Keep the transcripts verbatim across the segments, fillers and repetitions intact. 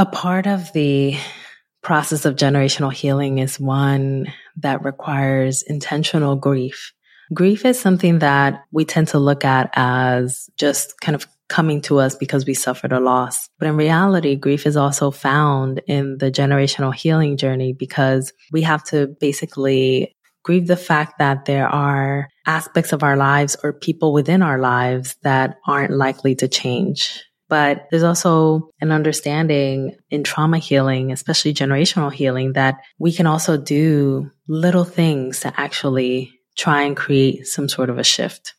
A part of the process of generational healing is one that requires intentional grief. Grief is something that we tend to look at as just kind of coming to us because we suffered a loss. But in reality, grief is also found in the generational healing journey because we have to basically grieve the fact that there are aspects of our lives or people within our lives that aren't likely to change. But there's also an understanding in trauma healing, especially generational healing, that we can also do little things to actually try and create some sort of a shift.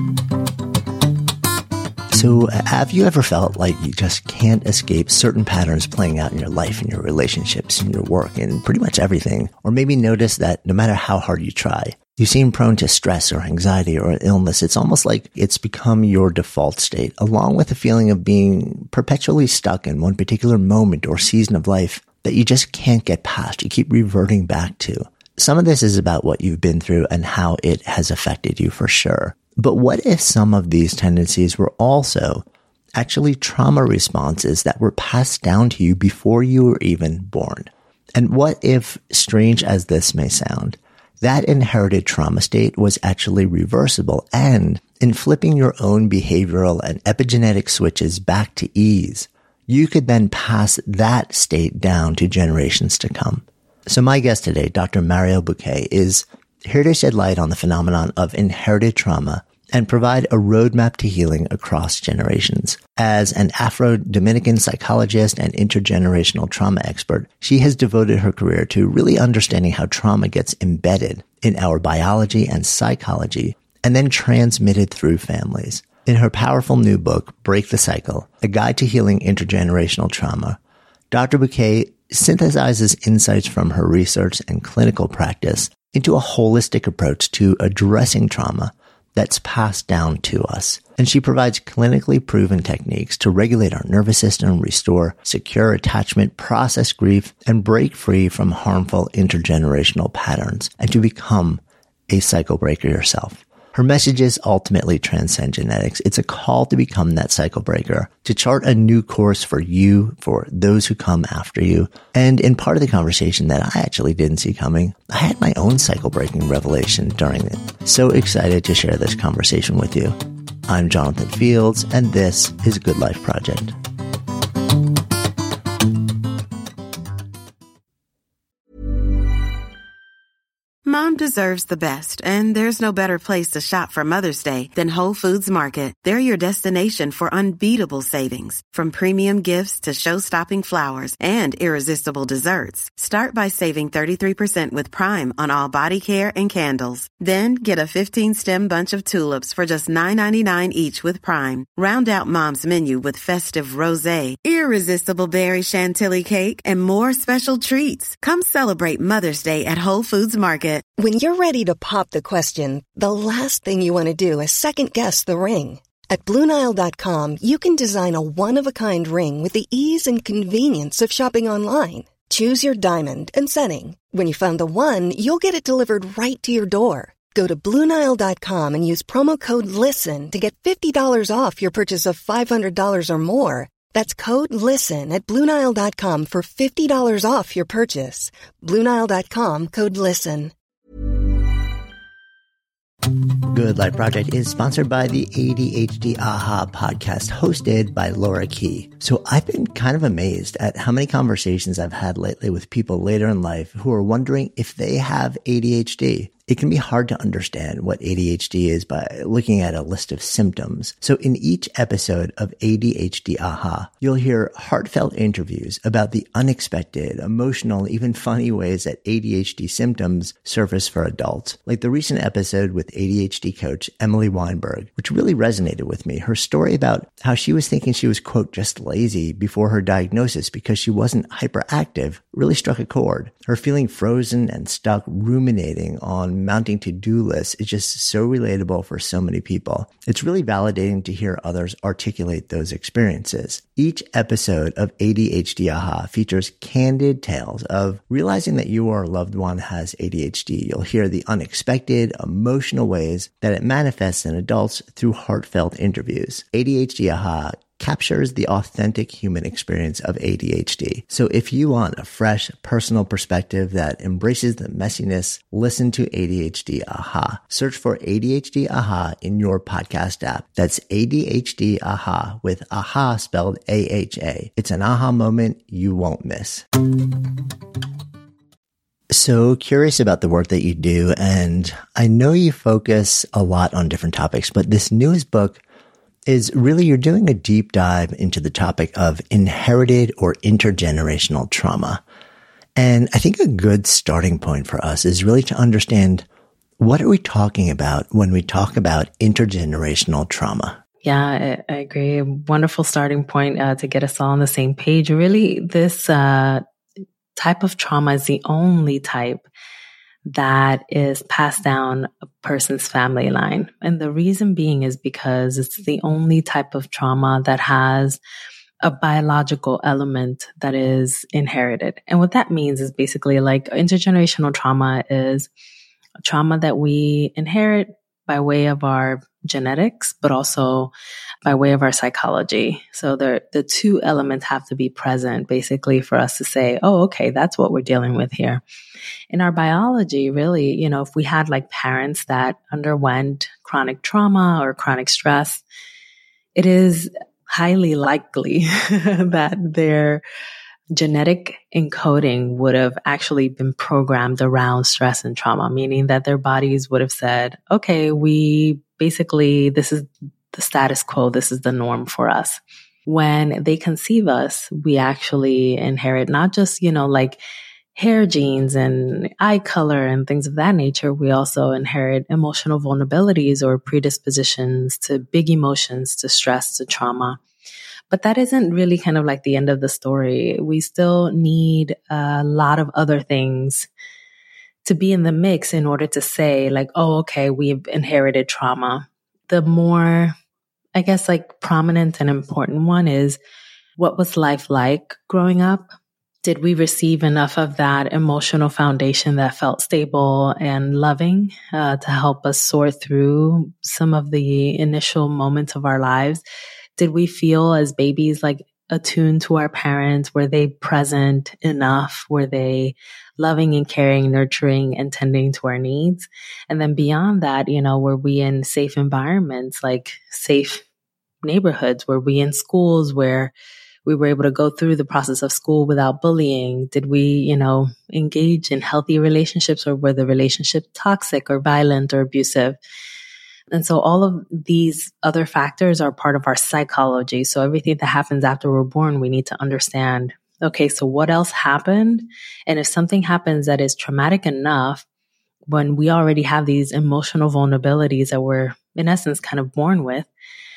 So have you ever felt like you just can't escape certain patterns playing out in your life, in your relationships, in your work, in pretty much everything? Or maybe notice that no matter how hard you try, you seem prone to stress or anxiety or illness. It's almost like it's become your default state, along with the feeling of being perpetually stuck in one particular moment or season of life that you just can't get past. You keep reverting back to. Some of this is about what you've been through and how it has affected you for sure. But what if some of these tendencies were also actually trauma responses that were passed down to you before you were even born? And what if, strange as this may sound, that inherited trauma state was actually reversible, and in flipping your own behavioral and epigenetic switches back to ease, you could then pass that state down to generations to come? So my guest today, Doctor Mario Buquet, is here to shed light on the phenomenon of inherited trauma and provide a roadmap to healing across generations. As an Afro-Dominican psychologist and intergenerational trauma expert, she has devoted her career to really understanding how trauma gets embedded in our biology and psychology and then transmitted through families. In her powerful new book, Break the Cycle, A Guide to Healing Intergenerational Trauma, Doctor Buquet synthesizes insights from her research and clinical practice into a holistic approach to addressing trauma that's passed down to us. And she provides clinically proven techniques to regulate our nervous system, restore secure attachment, process grief, and break free from harmful intergenerational patterns, and to become a cycle breaker yourself. Her messages ultimately transcend genetics. It's a call to become that cycle breaker, to chart a new course for you, for those who come after you. And in part of the conversation that I actually didn't see coming, I had my own cycle breaking revelation during it. So excited to share this conversation with you. I'm Jonathan Fields, and this is Good Life Project. Mom deserves the best, and there's no better place to shop for Mother's Day than Whole Foods Market. They're your destination for unbeatable savings, from premium gifts to show-stopping flowers and irresistible desserts. Start by saving thirty-three percent with Prime on all body care and candles. Then get a fifteen-stem bunch of tulips for just nine ninety-nine each with Prime. Round out Mom's menu with festive rosé, irresistible berry chantilly cake, and more special treats. Come celebrate Mother's Day at Whole Foods Market. When you're ready to pop the question, the last thing you want to do is second-guess the ring. At Blue Nile dot com, you can design a one-of-a-kind ring with the ease and convenience of shopping online. Choose your diamond and setting. When you find the one, you'll get it delivered right to your door. Go to Blue Nile dot com and use promo code LISTEN to get fifty dollars off your purchase of five hundred dollars or more. That's code LISTEN at Blue Nile dot com for fifty dollars off your purchase. Blue Nile dot com, code LISTEN. Good Life Project is sponsored by the A D H D Aha podcast, hosted by Laura Key. So I've been kind of amazed at how many conversations I've had lately with people later in life who are wondering if they have A D H D. It can be hard to understand what A D H D is by looking at a list of symptoms. So in each episode of A D H D Aha, you'll hear heartfelt interviews about the unexpected, emotional, even funny ways that A D H D symptoms surface for adults. Like the recent episode with A D H D coach Emily Weinberg, which really resonated with me. Her story about how she was thinking she was, quote, just lazy before her diagnosis because she wasn't hyperactive really struck a chord. Her feeling frozen and stuck, ruminating on mounting to-do lists is just so relatable for so many people. It's really validating to hear others articulate those experiences. Each episode of A D H D Aha features candid tales of realizing that you or a loved one has A D H D. You'll hear the unexpected, emotional ways that it manifests in adults through heartfelt interviews. A D H D Aha captures the authentic human experience of A D H D. So if you want a fresh, personal perspective that embraces the messiness, listen to A D H D Aha. Search for A D H D Aha in your podcast app. That's A D H D Aha with Aha spelled A H A. It's an aha moment you won't miss. So curious about the work that you do, and I know you focus a lot on different topics, but this newest book is really, you're doing a deep dive into the topic of inherited or intergenerational trauma. And I think a good starting point for us is really to understand, what are we talking about when we talk about intergenerational trauma? Yeah, I, I agree. Wonderful starting point uh, to get us all on the same page. Really, this uh, type of trauma is the only type that is passed down a person's family line. And the reason being is because it's the only type of trauma that has a biological element that is inherited. And what that means is basically like intergenerational trauma is a trauma that we inherit by way of our genetics, but also by way of our psychology. So the the two elements have to be present basically for us to say, oh, okay, that's what we're dealing with here. In our biology, really, you know, if we had like parents that underwent chronic trauma or chronic stress, it is highly likely that their genetic encoding would have actually been programmed around stress and trauma, meaning that their bodies would have said, okay, we basically, this is the status quo, this is the norm for us. When they conceive us, we actually inherit not just, you know, like hair genes and eye color and things of that nature. We also inherit emotional vulnerabilities or predispositions to big emotions, to stress, to trauma. But that isn't really kind of like the end of the story. We still need a lot of other things to be in the mix in order to say like, oh, okay, we've inherited trauma. The more, I guess, like prominent and important one is, what was life like growing up? Did we receive enough of that emotional foundation that felt stable and loving uh, to help us sort through some of the initial moments of our lives? Did we feel as babies like attuned to our parents? Were they present enough? Were they loving and caring, nurturing and tending to our needs? And then beyond that, you know, were we in safe environments, like safe neighborhoods? Were we in schools where we were able to go through the process of school without bullying? Did we, you know, engage in healthy relationships, or were the relationships toxic or violent or abusive? And so all of these other factors are part of our psychology. So everything that happens after we're born, we need to understand, okay, so what else happened? And if something happens that is traumatic enough, when we already have these emotional vulnerabilities that we're in essence kind of born with,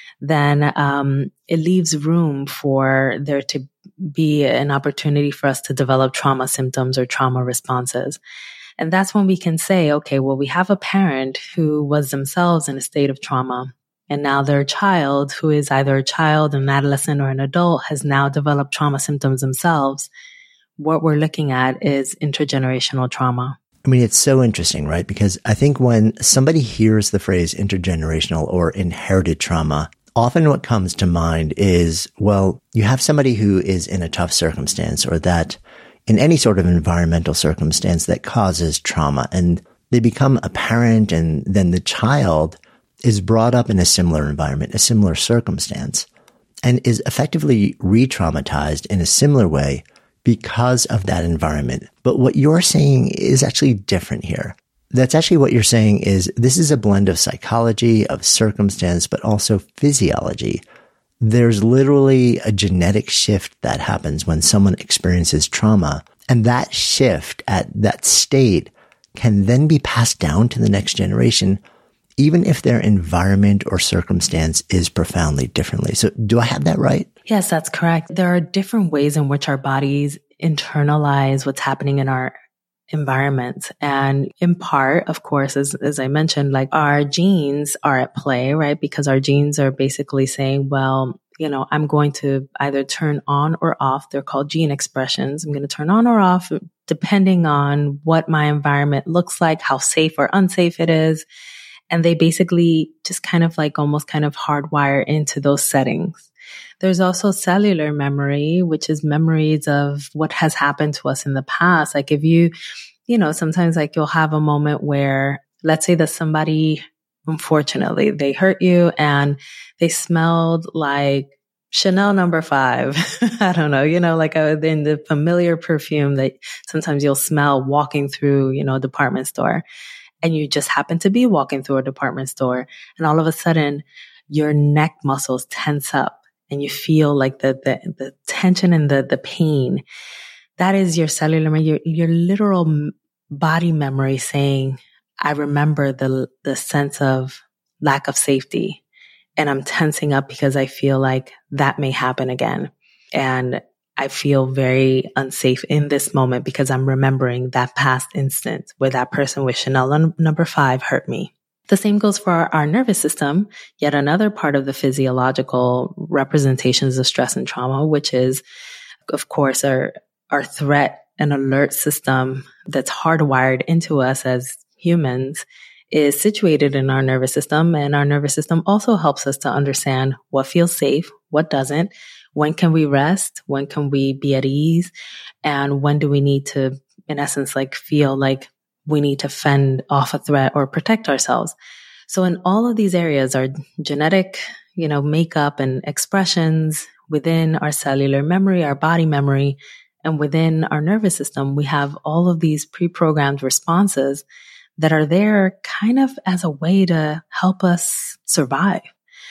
then um, it leaves room for there to be an opportunity for us to develop trauma symptoms or trauma responses. And that's when we can say, okay, well, we have a parent who was themselves in a state of trauma, and now their child, who is either a child, an adolescent, or an adult, has now developed trauma symptoms themselves. What we're looking at is intergenerational trauma. I mean, it's so interesting, right? Because I think when somebody hears the phrase intergenerational or inherited trauma, often what comes to mind is, well, you have somebody who is in a tough circumstance, or that in any sort of environmental circumstance that causes trauma, and they become a parent, and then the child is brought up in a similar environment, a similar circumstance, and is effectively re-traumatized in a similar way because of that environment. But what you're saying is actually different here. That's actually what you're saying is this is a blend of psychology, of circumstance, but also physiology. There's literally a genetic shift that happens when someone experiences trauma. And that shift at that state can then be passed down to the next generation, even if their environment or circumstance is profoundly differently. So do I have that right? Yes, that's correct. There are different ways in which our bodies internalize what's happening in our environment. And in part, of course, as, as I mentioned, like our genes are at play, right? Because our genes are basically saying, well, you know, I'm going to either turn on or off. They're called gene expressions. I'm going to turn on or off depending on what my environment looks like, how safe or unsafe it is. And they basically just kind of like almost kind of hardwire into those settings. There's also cellular memory, which is memories of what has happened to us in the past. Like if you, you know, sometimes like you'll have a moment where, let's say that somebody, unfortunately, they hurt you and they smelled like Chanel number five. I don't know, you know, like a, in the familiar perfume that sometimes you'll smell walking through, you know, a department store. And you just happen to be walking through a department store. And all of a sudden, your neck muscles tense up and you feel like the, the, the tension and the, the pain. That is your cellular memory, your, your literal body memory saying, I remember the, the sense of lack of safety. And I'm tensing up because I feel like that may happen again. And I feel very unsafe in this moment because I'm remembering that past instance where that person with Chanel number five hurt me. The same goes for our, our nervous system, yet another part of the physiological representations of stress and trauma, which is, of course, our, our threat and alert system that's hardwired into us as humans is situated in our nervous system. And our nervous system also helps us to understand what feels safe, what doesn't, when can we rest, when can we be at ease, and when do we need to, in essence, like feel like we need to fend off a threat or protect ourselves. So in all of these areas, our genetic, you know, makeup and expressions within our cellular memory, our body memory, and within our nervous system, we have all of these pre-programmed responses that are there kind of as a way to help us survive.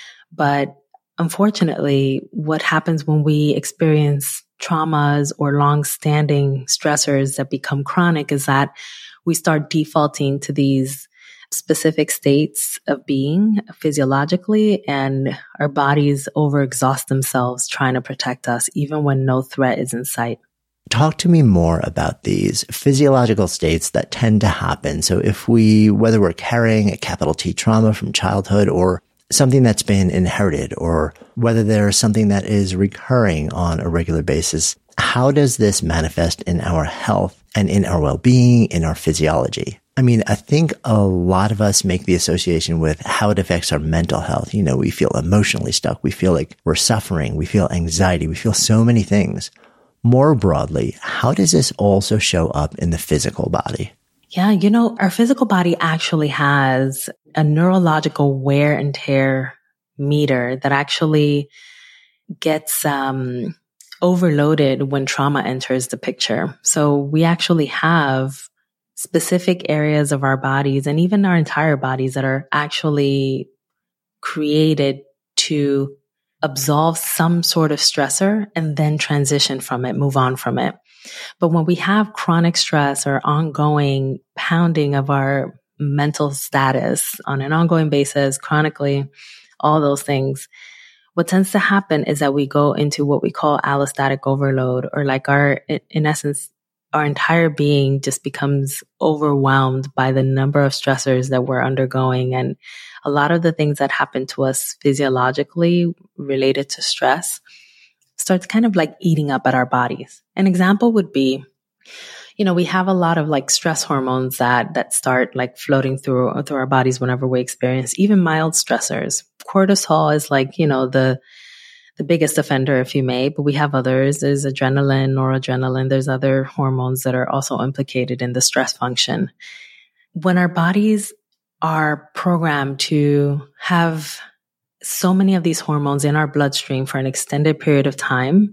But unfortunately, what happens when we experience traumas or long-standing stressors that become chronic is that we start defaulting to these specific states of being physiologically, and our bodies overexhaust themselves trying to protect us, even when no threat is in sight. Talk to me more about these physiological states that tend to happen. So if we, whether we're carrying a capital T trauma from childhood or something that's been inherited, or whether there's something that is recurring on a regular basis, how does this manifest in our health and in our well-being, in our physiology? I mean, I think a lot of us make the association with how it affects our mental health. You know, we feel emotionally stuck. We feel like we're suffering. We feel anxiety. We feel so many things. More broadly, how does this also show up in the physical body? Yeah, you know, our physical body actually has a neurological wear and tear meter that actually gets um, overloaded when trauma enters the picture. So we actually have specific areas of our bodies and even our entire bodies that are actually created to absolve some sort of stressor and then transition from it, move on from it. But when we have chronic stress or ongoing pounding of our mental status on an ongoing basis, chronically, all those things, what tends to happen is that we go into what we call allostatic overload, or like our, in essence, our entire being just becomes overwhelmed by the number of stressors that we're undergoing. And a lot of the things that happen to us physiologically related to stress starts kind of like eating up at our bodies. An example would be, you know, we have a lot of like stress hormones that, that start like floating through, through our bodies whenever we experience even mild stressors. Cortisol is like, you know, the, the biggest offender, if you may, but we have others. There's adrenaline, noradrenaline. There's other hormones that are also implicated in the stress function. When our bodies are programmed to have so many of these hormones in our bloodstream for an extended period of time,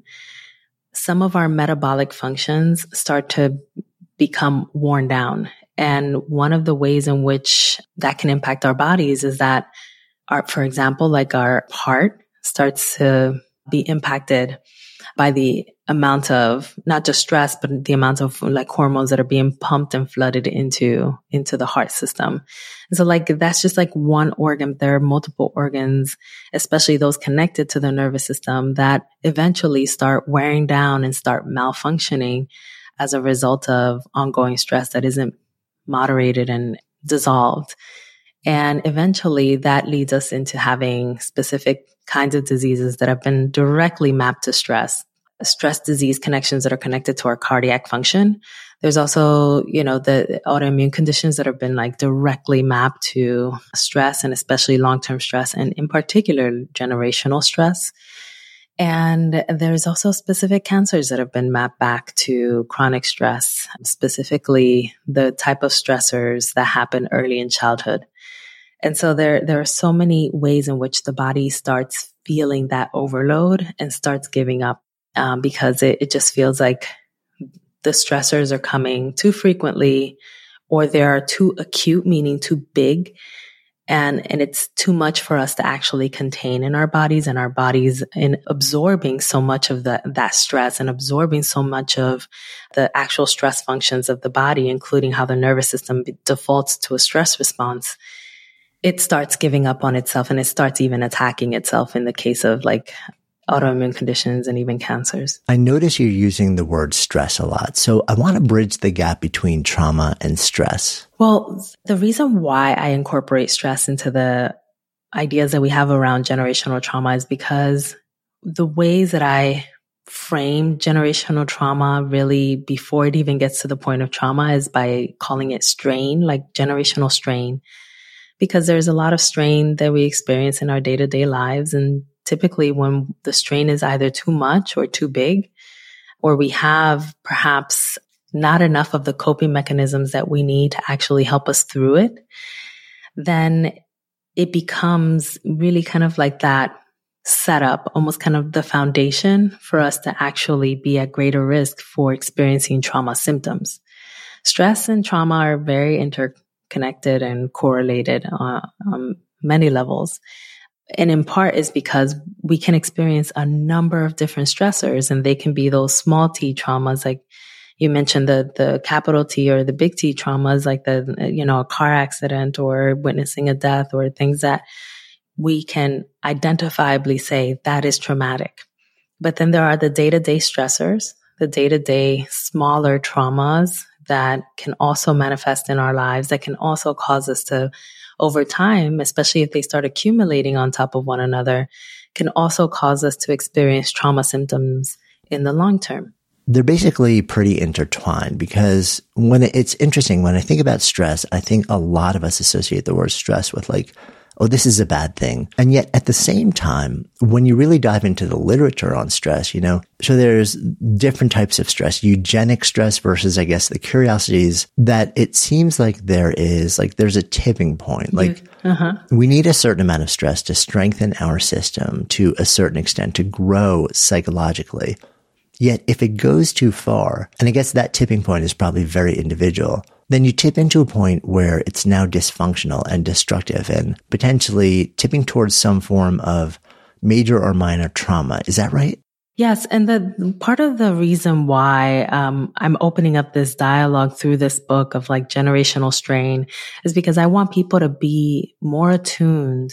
some of our metabolic functions start to become worn down. And one of the ways in which that can impact our bodies is that our, for example, like our heart starts to be impacted by the amount of not just stress, but the amount of like hormones that are being pumped and flooded into, into the heart system. And so like, that's just like one organ. There are multiple organs, especially those connected to the nervous system, that eventually start wearing down and start malfunctioning as a result of ongoing stress that isn't moderated and dissolved. And eventually that leads us into having specific kinds of diseases that have been directly mapped to stress. Stress disease connections that are connected to our cardiac function. There's also, you know, the autoimmune conditions that have been like directly mapped to stress, and especially long-term stress, and in particular generational stress. And there's also specific cancers that have been mapped back to chronic stress, specifically the type of stressors that happen early in childhood. And so there, there are so many ways in which the body starts feeling that overload and starts giving up um, because it, it just feels like the stressors are coming too frequently, or they are too acute, meaning too big. And, and it's too much for us to actually contain in our bodies, and our bodies in absorbing so much of the, that stress and absorbing so much of the actual stress functions of the body, including how the nervous system defaults to a stress response. It starts giving up on itself, and it starts even attacking itself in the case of like autoimmune conditions and even cancers. I notice you're using the word stress a lot. So I want to bridge the gap between trauma and stress. Well, the reason why I incorporate stress into the ideas that we have around generational trauma is because the ways that I frame generational trauma really before it even gets to the point of trauma is by calling it strain, like generational strain, because there's a lot of strain that we experience in our day-to-day lives. And typically when the strain is either too much or too big, or we have perhaps not enough of the coping mechanisms that we need to actually help us through it, then it becomes really kind of like that setup, almost kind of the foundation for us to actually be at greater risk for experiencing trauma symptoms. Stress and trauma are very interconnected and correlated uh, on many levels. And in part is because we can experience a number of different stressors, and they can be those small T traumas, like you mentioned, the the capital T or the big T traumas, like the, you know, a car accident or witnessing a death, or things that we can identifiably say that is traumatic. But then there are the day-to-day stressors, the day-to-day smaller traumas that can also manifest in our lives, that can also cause us to, over time, especially if they start accumulating on top of one another, can also cause us to experience trauma symptoms in the long term. They're basically pretty intertwined, because when it, it's interesting, when I think about stress, I think a lot of us associate the word stress with like, oh, this is a bad thing. And yet at the same time, when you really dive into the literature on stress, you know, so there's different types of stress, eugenic stress versus, I guess, the curiosities, that it seems like there is, like there's a tipping point. Like uh-huh. we need a certain amount of stress to strengthen our system to a certain extent, to grow psychologically. Yet if it goes too far, and I guess that tipping point is probably very individual, then you tip into a point where it's now dysfunctional and destructive and potentially tipping towards some form of major or minor trauma. Is that right? Yes. And the part of the reason why um, I'm opening up this dialogue through this book of like generational strain is because I want people to be more attuned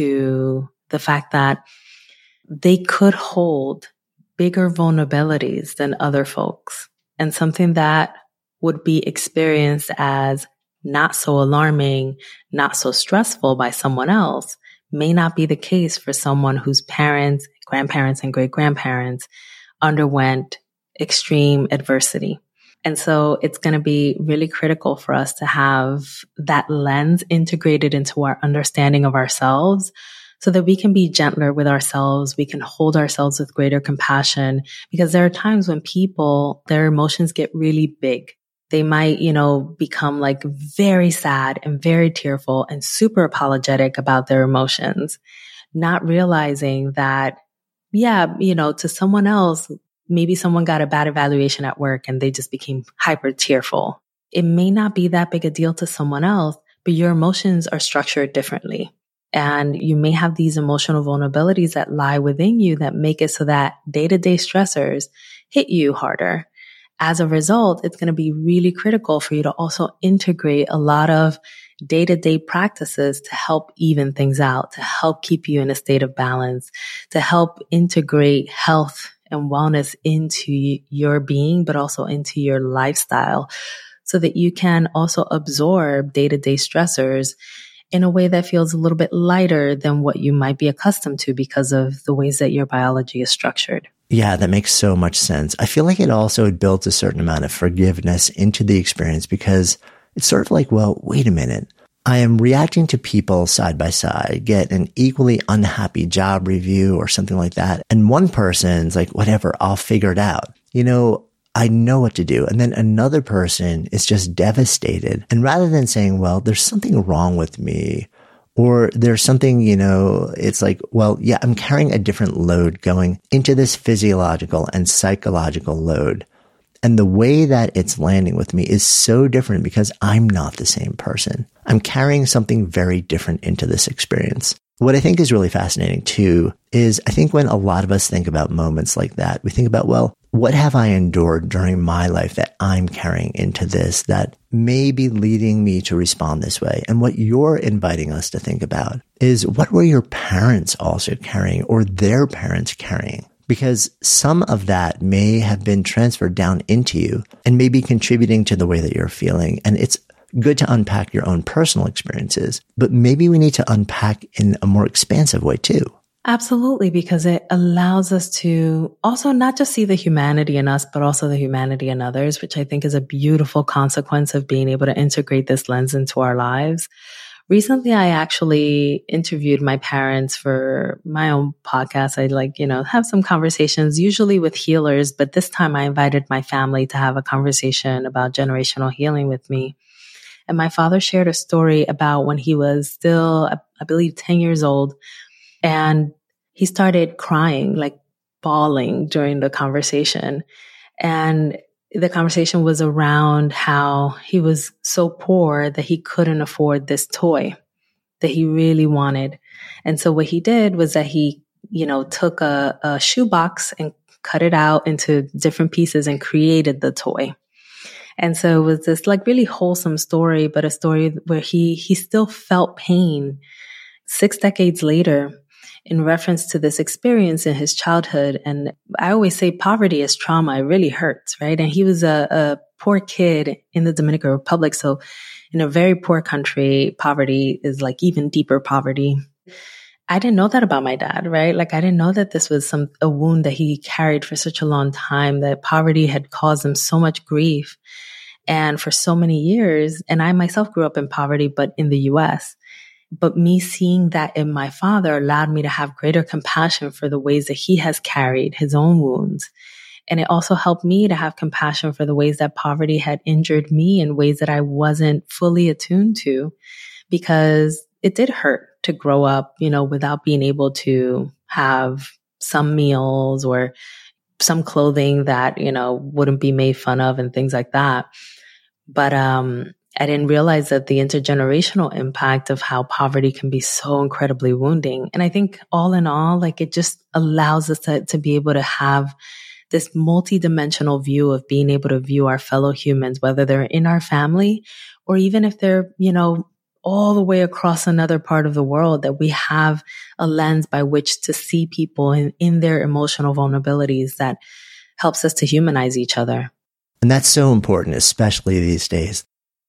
to the fact that they could hold bigger vulnerabilities than other folks, and something that would be experienced as not so alarming, not so stressful by someone else may not be the case for someone whose parents, grandparents, and great-grandparents underwent extreme adversity. And so it's going to be really critical for us to have that lens integrated into our understanding of ourselves, so that we can be gentler with ourselves. We can hold ourselves with greater compassion, because there are times when people, their emotions get really big. They might, you know, become like very sad and very tearful and super apologetic about their emotions, not realizing that, yeah, you know, to someone else, maybe someone got a bad evaluation at work and they just became hyper tearful. It may not be that big a deal to someone else, but your emotions are structured differently. And you may have these emotional vulnerabilities that lie within you that make it so that day-to-day stressors hit you harder. As a result, it's going to be really critical for you to also integrate a lot of day-to-day practices to help even things out, to help keep you in a state of balance, to help integrate health and wellness into your being, but also into your lifestyle, so that you can also absorb day-to-day stressors in a way that feels a little bit lighter than what you might be accustomed to because of the ways that your biology is structured. Yeah, that makes so much sense. I feel like it also builds a certain amount of forgiveness into the experience, because it's sort of like, well, wait a minute. I am reacting to people side by side, get an equally unhappy job review or something like that. And one person's like, whatever, I'll figure it out. You know, I know what to do. And then another person is just devastated. And rather than saying, well, there's something wrong with me, or there's something, you know, it's like, well, yeah, I'm carrying a different load going into this physiological and psychological load. And the way that it's landing with me is so different because I'm not the same person. I'm carrying something very different into this experience. What I think is really fascinating too is I think when a lot of us think about moments like that, we think about, well, what have I endured during my life that I'm carrying into this that may be leading me to respond this way? And what you're inviting us to think about is, what were your parents also carrying, or their parents carrying? Because some of that may have been transferred down into you and may be contributing to the way that you're feeling. And it's good to unpack your own personal experiences, but maybe we need to unpack in a more expansive way too. Absolutely, because it allows us to also not just see the humanity in us, but also the humanity in others, which I think is a beautiful consequence of being able to integrate this lens into our lives. Recently, I actually interviewed my parents for my own podcast. I like, you know, have some conversations, usually with healers, but this time I invited my family to have a conversation about generational healing with me. And my father shared a story about when he was still, I believe, ten years old. And he started crying, like bawling during the conversation. And the conversation was around how he was so poor that he couldn't afford this toy that he really wanted. And so what he did was that he, you know, took a, a shoebox and cut it out into different pieces and created the toy. And so it was this like really wholesome story, but a story where he, he still felt pain six decades later in reference to this experience in his childhood. And I always say poverty is trauma. It really hurts, right? And he was a, a poor kid in the Dominican Republic. So in a very poor country, poverty is like even deeper poverty. I didn't know that about my dad, right? Like I didn't know that this was some a wound that he carried for such a long time, that poverty had caused him so much grief. And for so many years, and I myself grew up in poverty, but in the U S, but me seeing that in my father allowed me to have greater compassion for the ways that he has carried his own wounds. And it also helped me to have compassion for the ways that poverty had injured me in ways that I wasn't fully attuned to, because it did hurt to grow up, you know, without being able to have some meals or some clothing that, you know, wouldn't be made fun of and things like that. But, um, I didn't realize that the intergenerational impact of how poverty can be so incredibly wounding. And I think all in all, like it just allows us to, to be able to have this multidimensional view of being able to view our fellow humans, whether they're in our family or even if they're, you know, all the way across another part of the world, that we have a lens by which to see people in, in their emotional vulnerabilities that helps us to humanize each other. And that's so important, especially these days.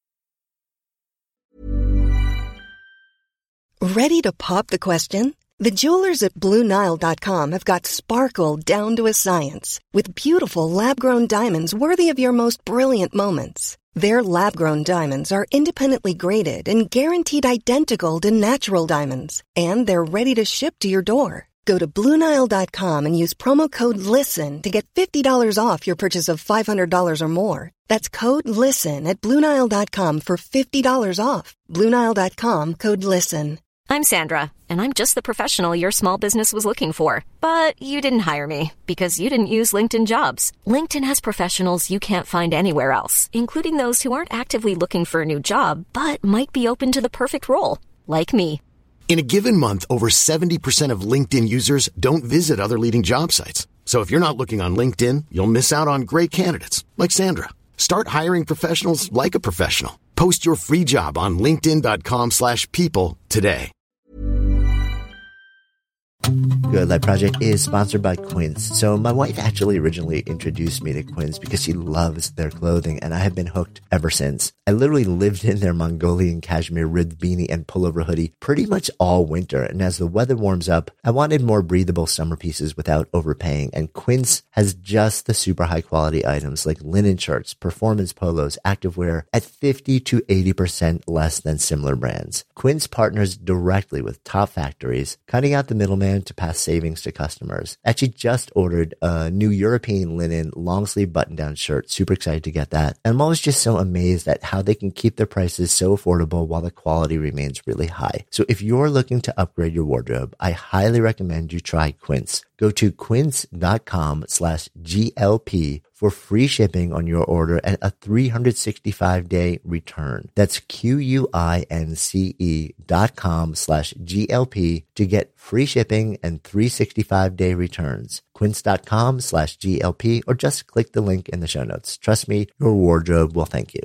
Ready to pop the question? The jewelers at Blue Nile dot com have got sparkle down to a science with beautiful lab-grown diamonds worthy of your most brilliant moments. Their lab-grown diamonds are independently graded and guaranteed identical to natural diamonds, and they're ready to ship to your door. Go to Blue Nile dot com and use promo code LISTEN to get fifty dollars off your purchase of five hundred dollars or more. That's code LISTEN at Blue Nile dot com for fifty dollars off. Blue Nile dot com, code LISTEN. I'm Sandra, and I'm just the professional your small business was looking for. But you didn't hire me because you didn't use LinkedIn Jobs. LinkedIn has professionals you can't find anywhere else, including those who aren't actively looking for a new job, but might be open to the perfect role, like me. In a given month, over seventy percent of LinkedIn users don't visit other leading job sites. So if you're not looking on LinkedIn, you'll miss out on great candidates like Sandra. Start hiring professionals like a professional. Post your free job on linkedin dot com slash people today. Good Life Project is sponsored by Quince. So my wife actually originally introduced me to Quince because she loves their clothing, and I have been hooked ever since. I literally lived in their Mongolian cashmere ribbed beanie and pullover hoodie pretty much all winter, and as the weather warms up, I wanted more breathable summer pieces without overpaying, and Quince has just the super high quality items like linen shirts, performance polos, activewear at fifty to eighty percent less than similar brands. Quince partners directly with top factories, cutting out the middleman to pass savings to customers. Actually just ordered a new European linen long sleeve button down shirt. Super excited to get that. And I'm always just so amazed at how they can keep their prices so affordable while the quality remains really high. So if you're looking to upgrade your wardrobe, I highly recommend you try Quince. Go to quince.com slash GLP for free shipping on your order and a three hundred sixty-five day return. That's Q-U-I-N-C-E dot com slash GLP to get free shipping and three hundred sixty-five day returns. Quince.com slash GLP or just click the link in the show notes. Trust me, your wardrobe will thank you.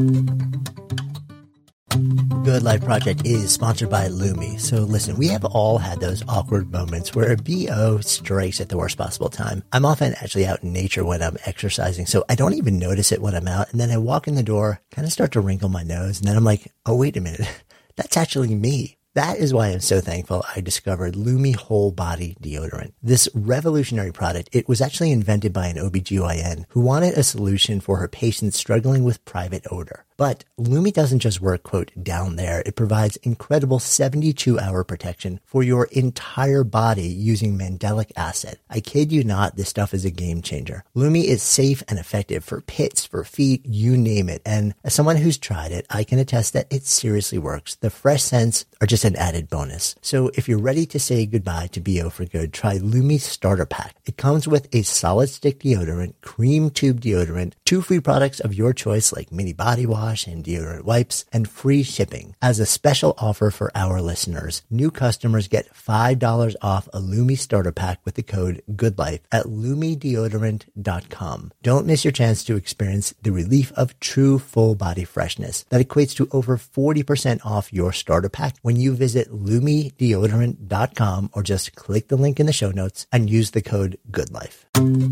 Good Life Project is sponsored by Lumi. So listen, we have all had those awkward moments where a B O strikes at the worst possible time. I'm often actually out in nature when I'm exercising, so I don't even notice it when I'm out. And then I walk in the door, kind of start to wrinkle my nose, and then I'm like, oh, wait a minute. That's actually me. That is why I'm so thankful I discovered Lumi Whole Body Deodorant. This revolutionary product, it was actually invented by an O B G Y N who wanted a solution for her patients struggling with private odor. But Lumi doesn't just work, quote, down there. It provides incredible seventy-two hour protection for your entire body using mandelic acid. I kid you not, this stuff is a game changer. Lumi is safe and effective for pits, for feet, you name it. And as someone who's tried it, I can attest that it seriously works. The fresh scents are just an added bonus. So if you're ready to say goodbye to B O for good, try Lumi's Starter Pack. It comes with a solid stick deodorant, cream tube deodorant, two free products of your choice like mini body wash and deodorant wipes, and free shipping. As a special offer for our listeners, new customers get five dollars off a Lumi Starter Pack with the code GOODLIFE at lumi deodorant dot com. Don't miss your chance to experience the relief of true full body freshness that equates to over forty percent off your starter pack when you visit lumi deodorant dot com or just click the link in the show notes and use the code GOODLIFE.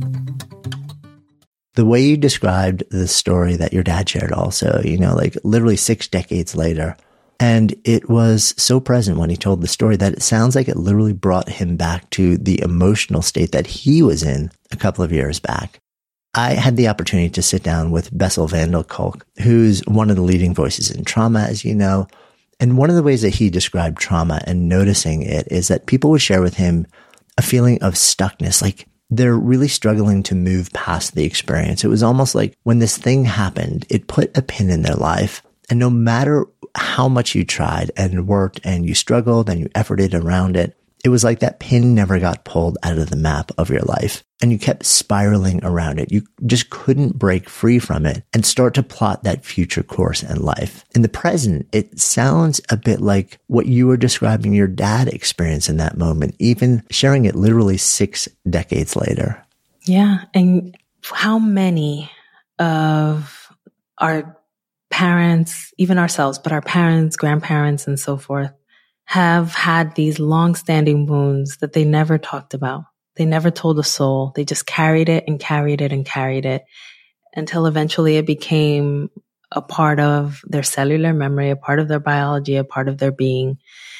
The way you described the story that your dad shared also, you know, like literally six decades later, and it was so present when he told the story that it sounds like it literally brought him back to the emotional state that he was in a couple of years back. I had the opportunity to sit down with Bessel van der Kolk, who's one of the leading voices in trauma, as you know. And one of the ways that he described trauma and noticing it is that people would share with him a feeling of stuckness, like they're really struggling to move past the experience. It was almost like when this thing happened, it put a pin in their life. And no matter how much you tried and worked and you struggled and you efforted around it, it was like that pin never got pulled out of the map of your life. And you kept spiraling around it. You just couldn't break free from it and start to plot that future course in life. In the present, it sounds a bit like what you were describing your dad experienced in that moment, even sharing it literally six decades later. Yeah. And how many of our parents, even ourselves, but our parents, grandparents, and so forth, have had these long-standing wounds that they never talked about. They never told a soul. They just carried it and carried it and carried it until eventually it became a part of their cellular memory, a part of their biology, a part of their being.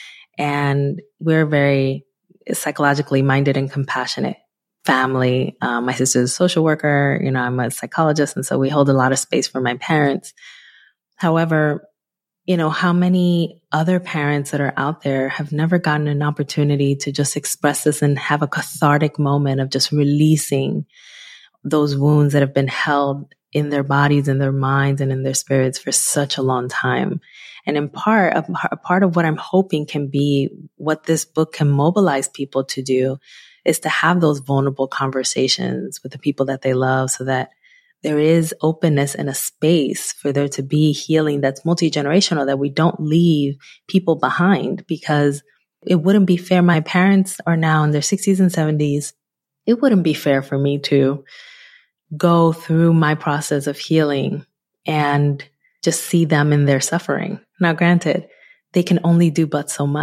And we're very psychologically minded and compassionate family. Um, my sister's a social worker. You know, I'm a psychologist. And so we hold a lot of space for my parents. However, you know, how many other parents that are out there have never gotten an opportunity to just express this and have a cathartic moment of just releasing those wounds that have been held in their bodies, in their minds, and in their spirits for such a long time. And in part, a, a part of what I'm hoping can be what this book can mobilize people to do is to have those vulnerable conversations with the people that they love so that there is openness and a space for there to be healing that's multi-generational, that we don't leave people behind, because it wouldn't be fair. My parents are now in their sixties and seventies. It wouldn't be fair for me to go through my process of healing and just see them in their suffering. Now, granted, they can only do but so much.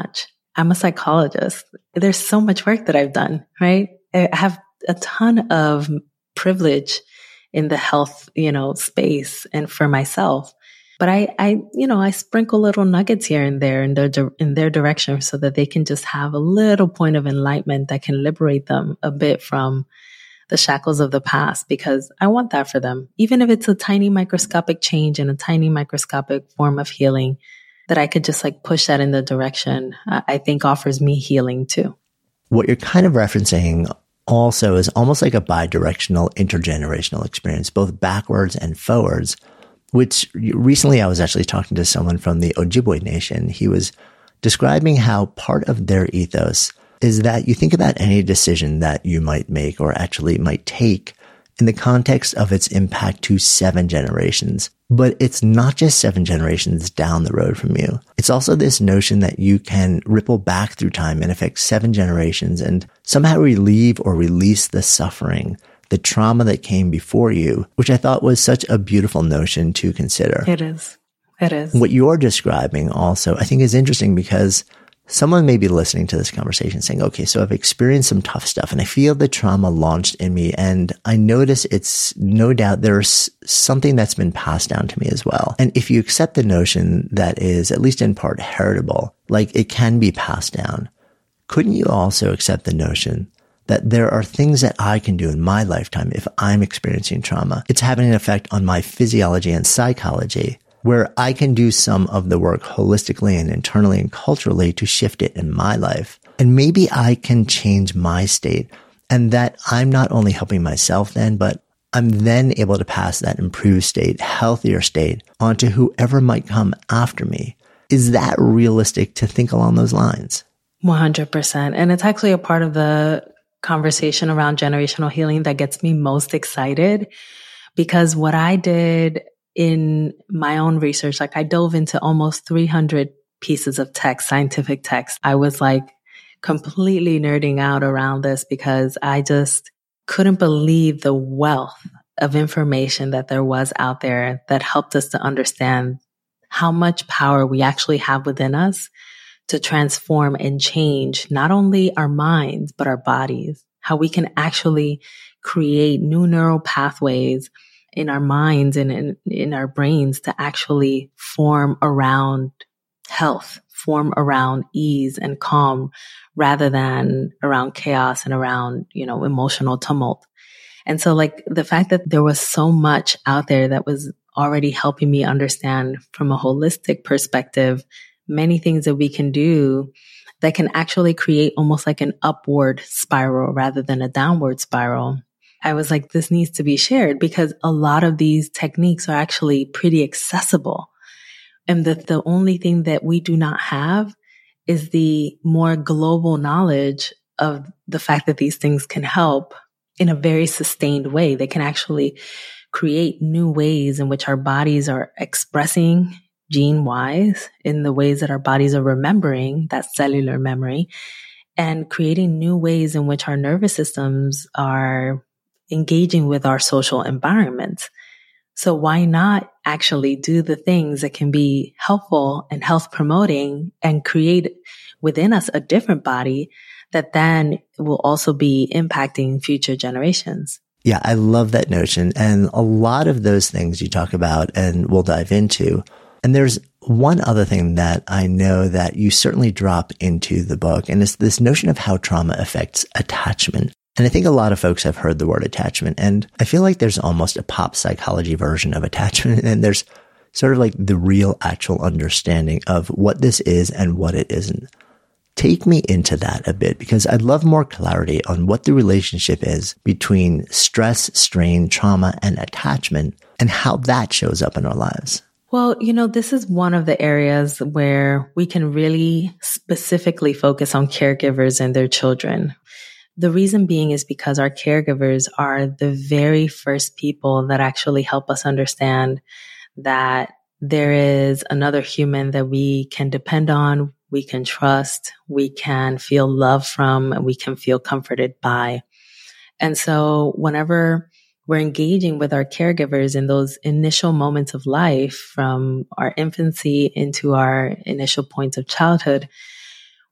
I'm a psychologist. There's so much work that I've done, right? I have a ton of privilege in the health, you know, space and for myself. But I, I, you know, I sprinkle little nuggets here and there in their, in their direction so that they can just have a little point of enlightenment that can liberate them a bit from the shackles of the past, because I want that for them. Even if it's a tiny microscopic change and a tiny microscopic form of healing, that I could just like push that in the direction, uh, I think offers me healing too. What you're kind of referencing also is almost like a bi-directional intergenerational experience, both backwards and forwards, which recently I was actually talking to someone from the Ojibwe Nation. He was describing how part of their ethos is that you think about any decision that you might make or actually might take in the context of its impact to seven generations. But it's not just seven generations down the road from you. It's also this notion that you can ripple back through time and affect seven generations and somehow relieve or release the suffering, the trauma that came before you, which I thought was such a beautiful notion to consider. It is. It is. What you're describing also, I think, is interesting because someone may be listening to this conversation saying, okay, so I've experienced some tough stuff and I feel the trauma launched in me. And I notice it's no doubt there's something that's been passed down to me as well. And if you accept the notion that is at least in part heritable, like it can be passed down, couldn't you also accept the notion that there are things that I can do in my lifetime if I'm experiencing trauma? It's having an effect on my physiology and psychology, where I can do some of the work holistically and internally and culturally to shift it in my life. And maybe I can change my state, and that I'm not only helping myself then, but I'm then able to pass that improved state, healthier state onto whoever might come after me. Is that realistic to think along those lines? one hundred percent. And it's actually a part of the conversation around generational healing that gets me most excited, because what I did in my own research, like I dove into almost three hundred pieces of text, scientific text. I was like completely nerding out around this because I just couldn't believe the wealth of information that there was out there that helped us to understand how much power we actually have within us to transform and change not only our minds, but our bodies, how we can actually create new neural pathways in our minds and in, in our brains to actually form around health, form around ease and calm rather than around chaos and around, you know, emotional tumult. And so like the fact that there was so much out there that was already helping me understand from a holistic perspective, many things that we can do that can actually create almost like an upward spiral rather than a downward spiral. I was like, this needs to be shared because a lot of these techniques are actually pretty accessible. And the, the only thing that we do not have is the more global knowledge of the fact that these things can help in a very sustained way. They can actually create new ways in which our bodies are expressing gene-wise, in the ways that our bodies are remembering that cellular memory, and creating new ways in which our nervous systems are engaging with our social environment. So why not actually do the things that can be helpful and health promoting and create within us a different body that then will also be impacting future generations? Yeah, I love that notion. And a lot of those things you talk about and we'll dive into. And there's one other thing that I know that you certainly drop into the book, and it's this notion of how trauma affects attachment. And I think a lot of folks have heard the word attachment, and I feel like there's almost a pop psychology version of attachment, and there's sort of like the real actual understanding of what this is and what it isn't. Take me into that a bit, because I'd love more clarity on what the relationship is between stress, strain, trauma, and attachment, and how that shows up in our lives. Well, you know, this is one of the areas where we can really specifically focus on caregivers and their children. The reason being is because our caregivers are the very first people that actually help us understand that there is another human that we can depend on, we can trust, we can feel love from, and we can feel comforted by. And so whenever we're engaging with our caregivers in those initial moments of life, from our infancy into our initial points of childhood,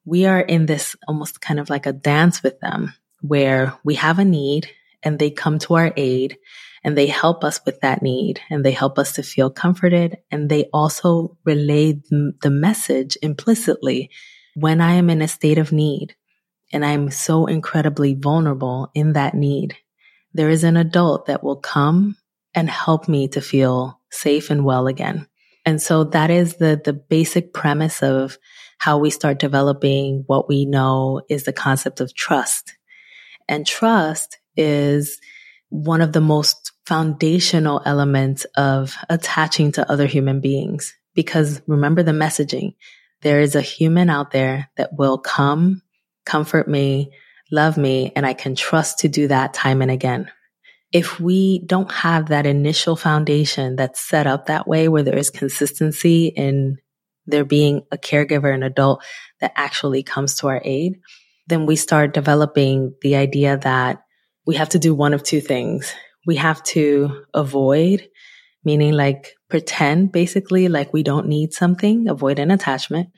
we are in this almost kind of like a dance with them where we have a need and they come to our aid and they help us with that need and they help us to feel comforted. And they also relay the message implicitly when I am in a state of need and I'm so incredibly vulnerable in that need. There is an adult that will come and help me to feel safe and well again. And so that is the, the basic premise of how we start developing what we know is the concept of trust. And trust is one of the most foundational elements of attaching to other human beings. Because remember the messaging, there is a human out there that will come, comfort me, love me, and I can trust to do that time and again. If we don't have that initial foundation that's set up that way, where there is consistency in there being a caregiver, an adult that actually comes to our aid, then we start developing the idea that we have to do one of two things. We have to avoid, meaning like pretend basically like we don't need something, avoid an attachment,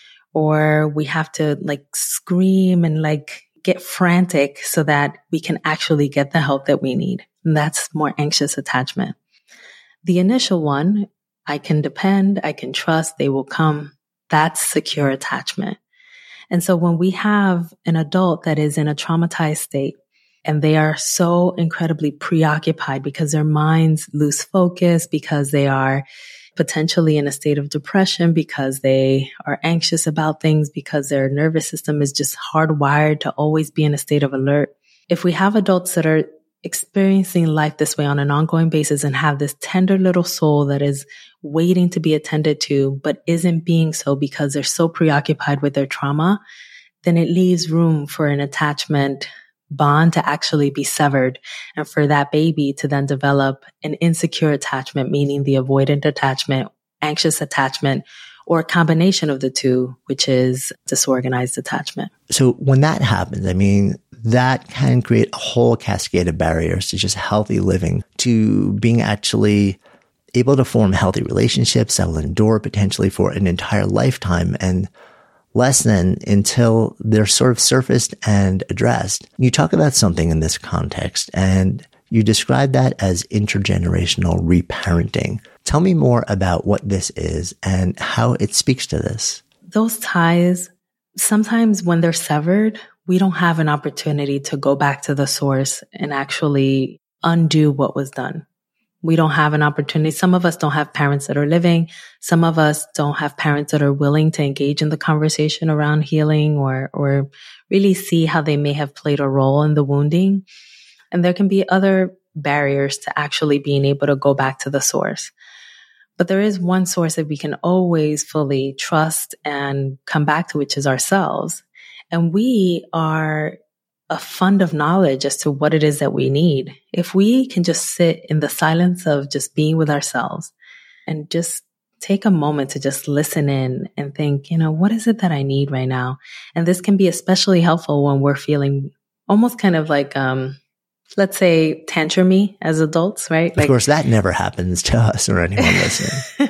or we have to like scream and like get frantic so that we can actually get the help that we need. And that's more anxious attachment. The initial one, I can depend, I can trust, they will come. That's secure attachment. And so when we have an adult that is in a traumatized state and they are so incredibly preoccupied because their minds lose focus, because they are potentially in a state of depression, because they are anxious about things, because their nervous system is just hardwired to always be in a state of alert. If we have adults that are experiencing life this way on an ongoing basis and have this tender little soul that is waiting to be attended to, but isn't being so because they're so preoccupied with their trauma, then it leaves room for an attachment bond to actually be severed and for that baby to then develop an insecure attachment, meaning the avoidant attachment, anxious attachment, or a combination of the two, which is disorganized attachment. So when that happens, I mean, that can create a whole cascade of barriers to just healthy living, to being actually able to form healthy relationships that will endure potentially for an entire lifetime and less than until they're sort of surfaced and addressed. You talk about something in this context and you describe that as intergenerational reparenting. Tell me more about what this is and how it speaks to this. Those ties, sometimes when they're severed, we don't have an opportunity to go back to the source and actually undo what was done. We don't have an opportunity. Some of us don't have parents that are living. Some of us don't have parents that are willing to engage in the conversation around healing or, or really see how they may have played a role in the wounding. And there can be other barriers to actually being able to go back to the source. But there is one source that we can always fully trust and come back to, which is ourselves. And we are a fund of knowledge as to what it is that we need. If we can just sit in the silence of just being with ourselves and just take a moment to just listen in and think, you know, what is it that I need right now? And this can be especially helpful when we're feeling almost kind of like, um, let's say tantrumy as adults, right? Like, of course, that never happens to us or anyone listening.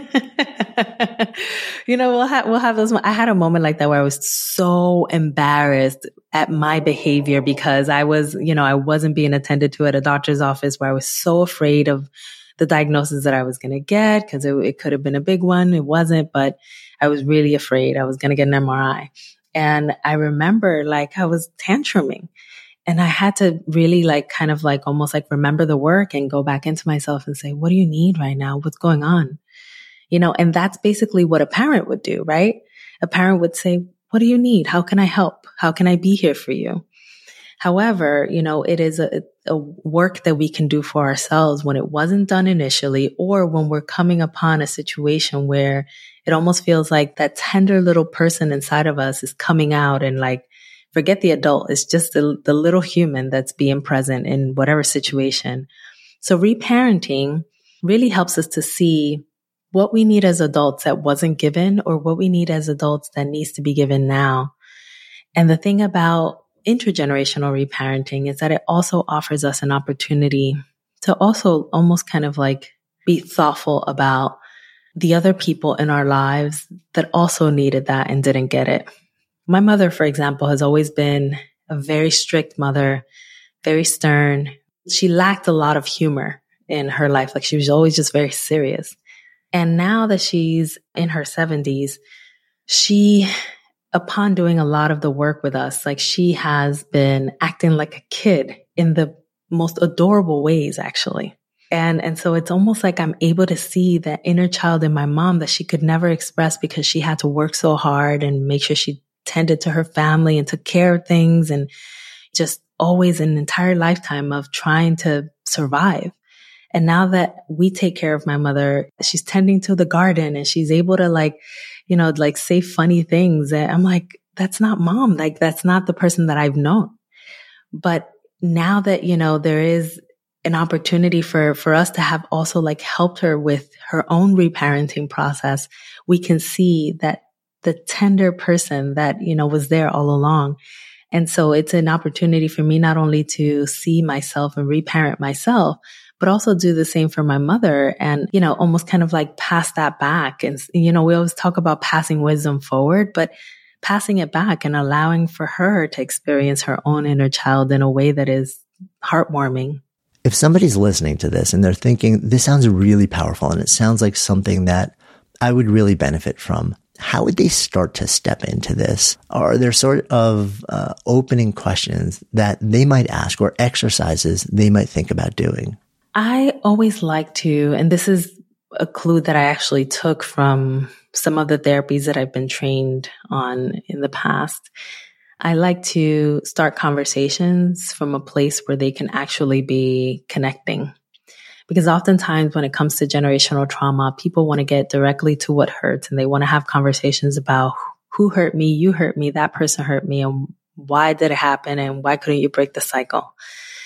You know, we'll have, we'll have those. I had a moment like that where I was so embarrassed at my behavior because I was, you know, I wasn't being attended to at a doctor's office, where I was so afraid of the diagnosis that I was going to get because it, it could have been a big one. It wasn't, but I was really afraid I was going to get an M R I. And I remember like I was tantruming. And I had to really like kind of like almost like remember the work and go back into myself and say, what do you need right now? What's going on? You know, and that's basically what a parent would do, right? A parent would say, what do you need? How can I help? How can I be here for you? However, you know, it is a, a work that we can do for ourselves when it wasn't done initially, or when we're coming upon a situation where it almost feels like that tender little person inside of us is coming out and like, forget the adult. It's just the, the little human that's being present in whatever situation. So reparenting really helps us to see what we need as adults that wasn't given, or what we need as adults that needs to be given now. And the thing about intergenerational reparenting is that it also offers us an opportunity to also almost kind of like be thoughtful about the other people in our lives that also needed that and didn't get it. My mother, for example, has always been a very strict mother, very stern. She lacked a lot of humor in her life. Like she was always just very serious. And now that she's in her seventies, she, upon doing a lot of the work with us, like she has been acting like a kid in the most adorable ways, actually. And, and so it's almost like I'm able to see that inner child in my mom that she could never express because she had to work so hard and make sure she tended to her family and took care of things, and just always an entire lifetime of trying to survive. And now that we take care of my mother, she's tending to the garden and she's able to like, you know, like say funny things. And I'm like, that's not mom. Like that's not the person that I've known. But now that, you know, there is an opportunity for, for us to have also like helped her with her own reparenting process, we can see that the tender person that, you know, was there all along. And so it's an opportunity for me not only to see myself and reparent myself, but also do the same for my mother and, you know, almost kind of like pass that back. And, you know, we always talk about passing wisdom forward, but passing it back and allowing for her to experience her own inner child in a way that is heartwarming. If somebody's listening to this and they're thinking, this sounds really powerful and it sounds like something that I would really benefit from, how would they start to step into this? Are there sort of uh, opening questions that they might ask or exercises they might think about doing? I always like to, and this is a clue that I actually took from some of the therapies that I've been trained on in the past. I like to start conversations from a place where they can actually be connecting. Because oftentimes when it comes to generational trauma, people want to get directly to what hurts and they want to have conversations about who hurt me, you hurt me, that person hurt me, and why did it happen and why couldn't you break the cycle?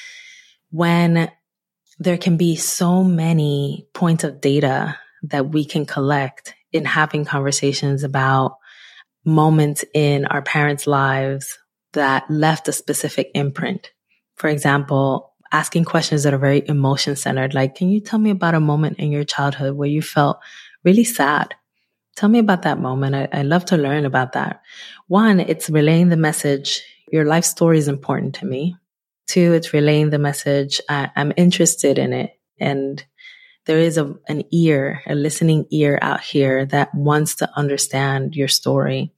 When there can be so many points of data that we can collect in having conversations about moments in our parents' lives that left a specific imprint. For example, asking questions that are very emotion centered, like, can you tell me about a moment in your childhood where you felt really sad? Tell me about that moment. I, I love to learn about that. One, it's relaying the message, your life story is important to me. Two, it's relaying the message, I, I'm interested in it. And there is a, an ear, a listening ear out here that wants to understand your story.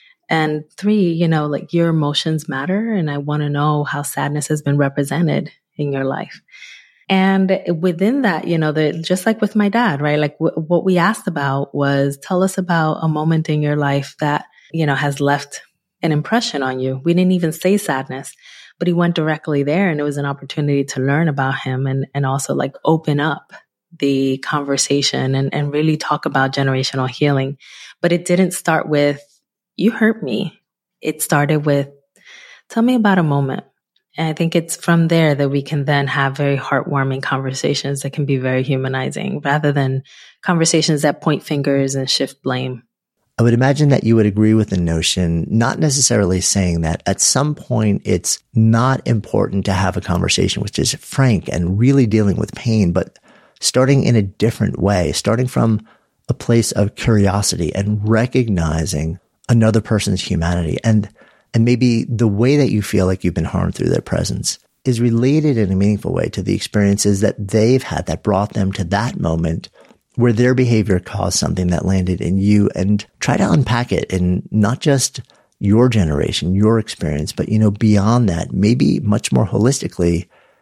And three, you know, like your emotions matter. And I want to know how sadness has been represented in your life. And within that, you know, the, just like with my dad, right? Like w- what we asked about was, tell us about a moment in your life that, you know, has left an impression on you. We didn't even say sadness, but he went directly there, and it was an opportunity to learn about him and, and also like open up the conversation and, and really talk about generational healing. But it didn't start with, you hurt me. It started with, tell me about a moment. And I think it's from there that we can then have very heartwarming conversations that can be very humanizing rather than conversations that point fingers and shift blame. I would imagine that you would agree with the notion, not necessarily saying that at some point it's not important to have a conversation which is frank and really dealing with pain, but starting in a different way, starting from a place of curiosity and recognizing another person's humanity. And, and maybe the way that you feel like you've been harmed through their presence is related in a meaningful way to the experiences that they've had that brought them to that moment where their behavior caused something that landed in you, and try to unpack it in not just your generation, your experience, but, you know, beyond that, maybe much more holistically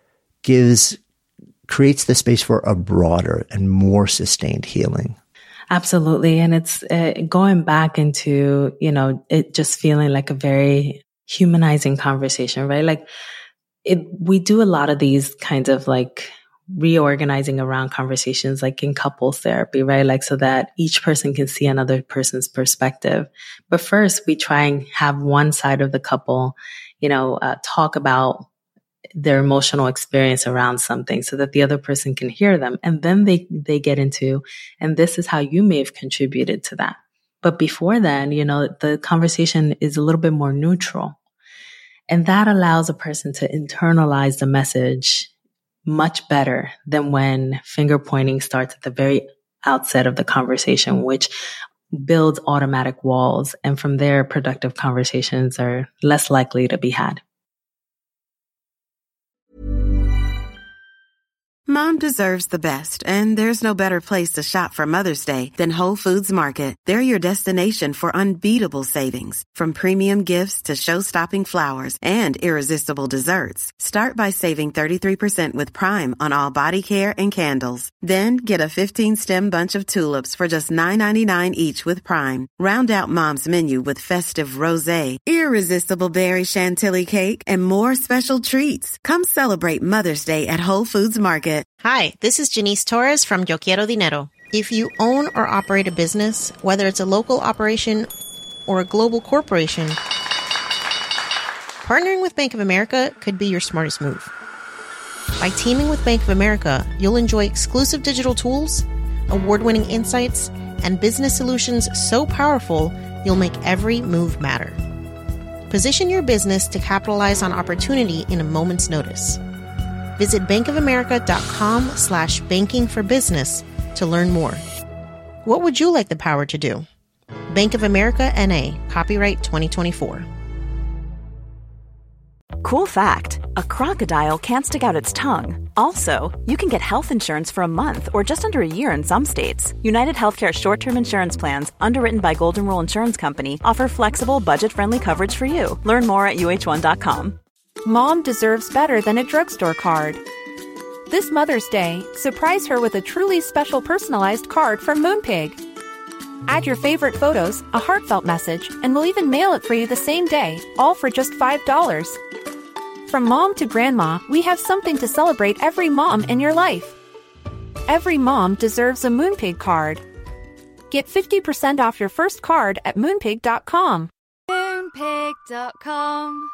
gives, creates the space for a broader and more sustained healing. Absolutely. And it's uh, going back into, you know, it just feeling like a very humanizing conversation, right? Like it, we do a lot of these kinds of like reorganizing around conversations, like in couples therapy, right? Like so that each person can see another person's perspective. But first we try and have one side of the couple, you know, uh, talk about their emotional experience around something so that the other person can hear them. And then they, they get into, and this is how you may have contributed to that. But before then, you know, the conversation is a little bit more neutral. And that allows a person to internalize the message much better than when finger pointing starts at the very outset of the conversation, which builds automatic walls. And from there, productive conversations are less likely to be had. Mom deserves the best, and there's no better place to shop for Mother's Day than Whole Foods Market. They're your destination for unbeatable savings, from premium gifts to show-stopping flowers and irresistible desserts. Start by saving thirty-three percent with Prime on all body care and candles. Then get a fifteen-stem bunch of tulips for just nine ninety-nine each with Prime. Round out Mom's menu with festive rosé, irresistible berry chantilly cake, and more special treats. Come celebrate Mother's Day at Whole Foods Market. Hi, this is Janice Torres from Yo Quiero Dinero. If you own or operate a business, whether it's a local operation or a global corporation, partnering with Bank of America could be your smartest move. By teaming with Bank of America, you'll enjoy exclusive digital tools, award-winning insights, and business solutions so powerful you'll make every move matter. Position your business to capitalize on opportunity in a moment's notice. Visit bankofamerica.com slash banking for business to learn more. What would you like the power to do? Bank of America N A, copyright twenty twenty-four. Cool fact, a crocodile can't stick out its tongue. Also, you can get health insurance for a month or just under a year in some states. United Healthcare short-term insurance plans, underwritten by Golden Rule Insurance Company, offer flexible, budget-friendly coverage for you. Learn more at U H one dot com. Mom deserves better than a drugstore card. This Mother's Day, surprise her with a truly special personalized card from Moonpig. Add your favorite photos, a heartfelt message, and we'll even mail it for you the same day, all for just five dollars. From mom to grandma, we have something to celebrate every mom in your life. Every mom deserves a Moonpig card. Get fifty percent off your first card at moonpig dot com. moonpig dot com.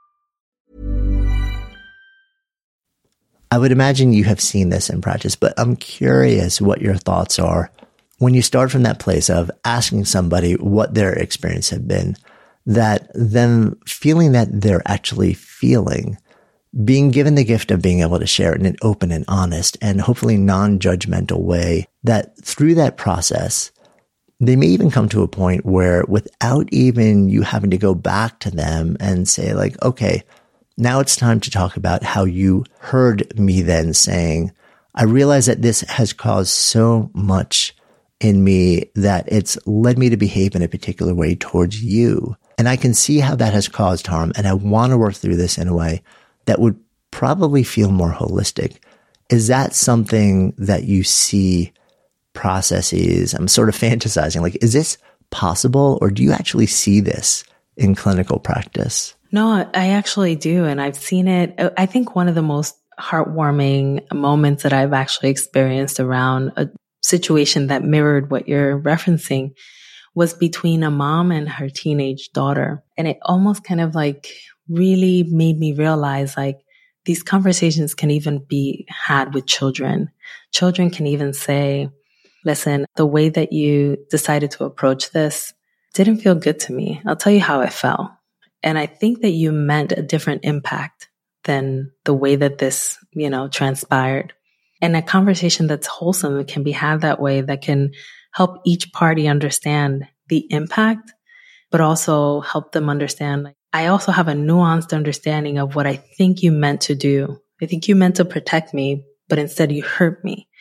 I would imagine you have seen this in practice, but I'm curious what your thoughts are when you start from that place of asking somebody what their experience had been, that them feeling that they're actually feeling, being given the gift of being able to share it in an open and honest and hopefully non-judgmental way, that through that process, they may even come to a point where without even you having to go back to them and say like, okay, now it's time to talk about how you heard me then saying, I realize that this has caused so much in me that it's led me to behave in a particular way towards you. And I can see how that has caused harm. And I want to work through this in a way that would probably feel more holistic. Is that something that you see processes? I'm sort of fantasizing, like, is this possible, or do you actually see this in clinical practice? No, I actually do. And I've seen it. I think one of the most heartwarming moments that I've actually experienced around a situation that mirrored what you're referencing was between a mom and her teenage daughter. And it almost kind of like really made me realize like these conversations can even be had with children. Children can even say, listen, the way that you decided to approach this didn't feel good to me. I'll tell you how it felt. And I think that you meant a different impact than the way that this, you know, transpired. And a conversation that's wholesome can be had that way, that can help each party understand the impact, but also help them understand. Like, I also have a nuanced understanding of what I think you meant to do. I think you meant to protect me, but instead you hurt me.